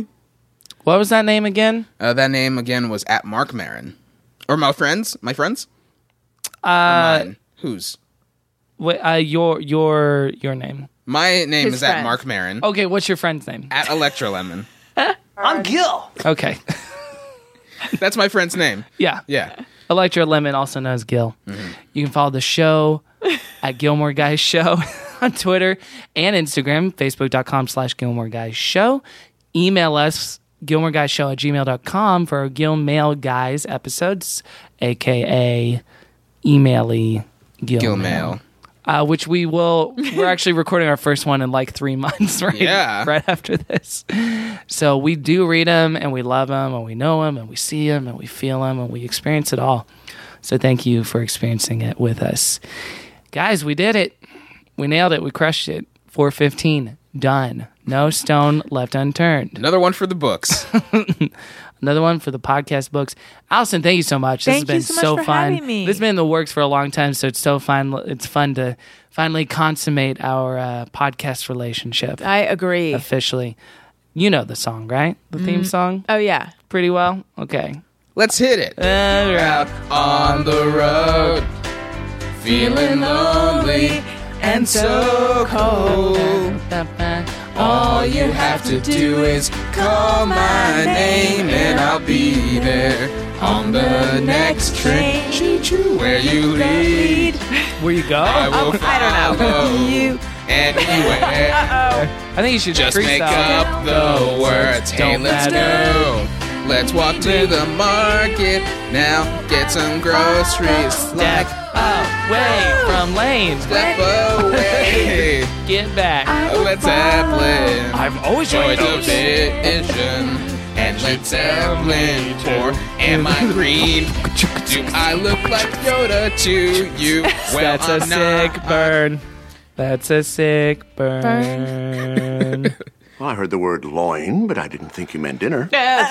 What was that name again? That name again was at Mark Maron. Or my friends? My friends? Mine. Whose? Wait, your name. My name His is friend. at Mark Maron. Okay, what's your friend's name? At Electrolemon. I'm Gil. Okay. That's my friend's name. Yeah. Yeah. Electro Lemon, also known as Gil. Mm-hmm. You can follow the show at Gilmore Guys Show on Twitter and Instagram, facebook.com/Gilmore Guys Show. Email us, gilmoreguyshow@gmail.com for our Gil Mail Guys episodes, a.k.a. emaily Gil Mail. Which we're actually recording our first one in like 3 months, right? Yeah. Right after this. So we do read them, and we love them, and we know them, and we see them, and we feel them, and we experience it all. So thank you for experiencing it with us. Guys, we did it. We nailed it. We crushed it. 4:15. Done. No stone left unturned. Another one for the books. Another one for the podcast books. Allison, thank you so much. Thank this has you been so much for fun. having me. This has been in the works for a long time, so it's so fun. It's fun to finally consummate our podcast relationship. I agree. Officially. You know the song, right? The theme song? Oh yeah. Pretty well? Okay. Let's hit it. We're out on the road, feeling lonely and so cold. All you have to do is call my name and I'll be there on the next train. Choo-choo, where you lead, Where you go? I will follow You. anywhere. I think you should Just freestyle. make up the words. Hey, Don't let's matter. go. Let's walk to the market now. Get some groceries. Step away from lanes. Step away. Get back. Led Zeppelin. I've always Joy enjoyed those. Division. And Led Zeppelin. Or am I green? Do I look like Yoda to you? Well, That's a I'm not. sick burn. That's a sick burn. Well, I heard the word loin, but I didn't think you meant dinner.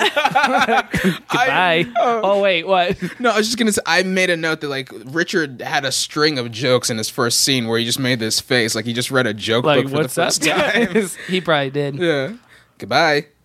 Goodbye. Oh, wait, what? No, I was just gonna say, I made a note that like Richard had a string of jokes in his first scene where he just made this face, like he just read a joke Like, book for what's the up, first time. guys? He probably did. Yeah. Goodbye.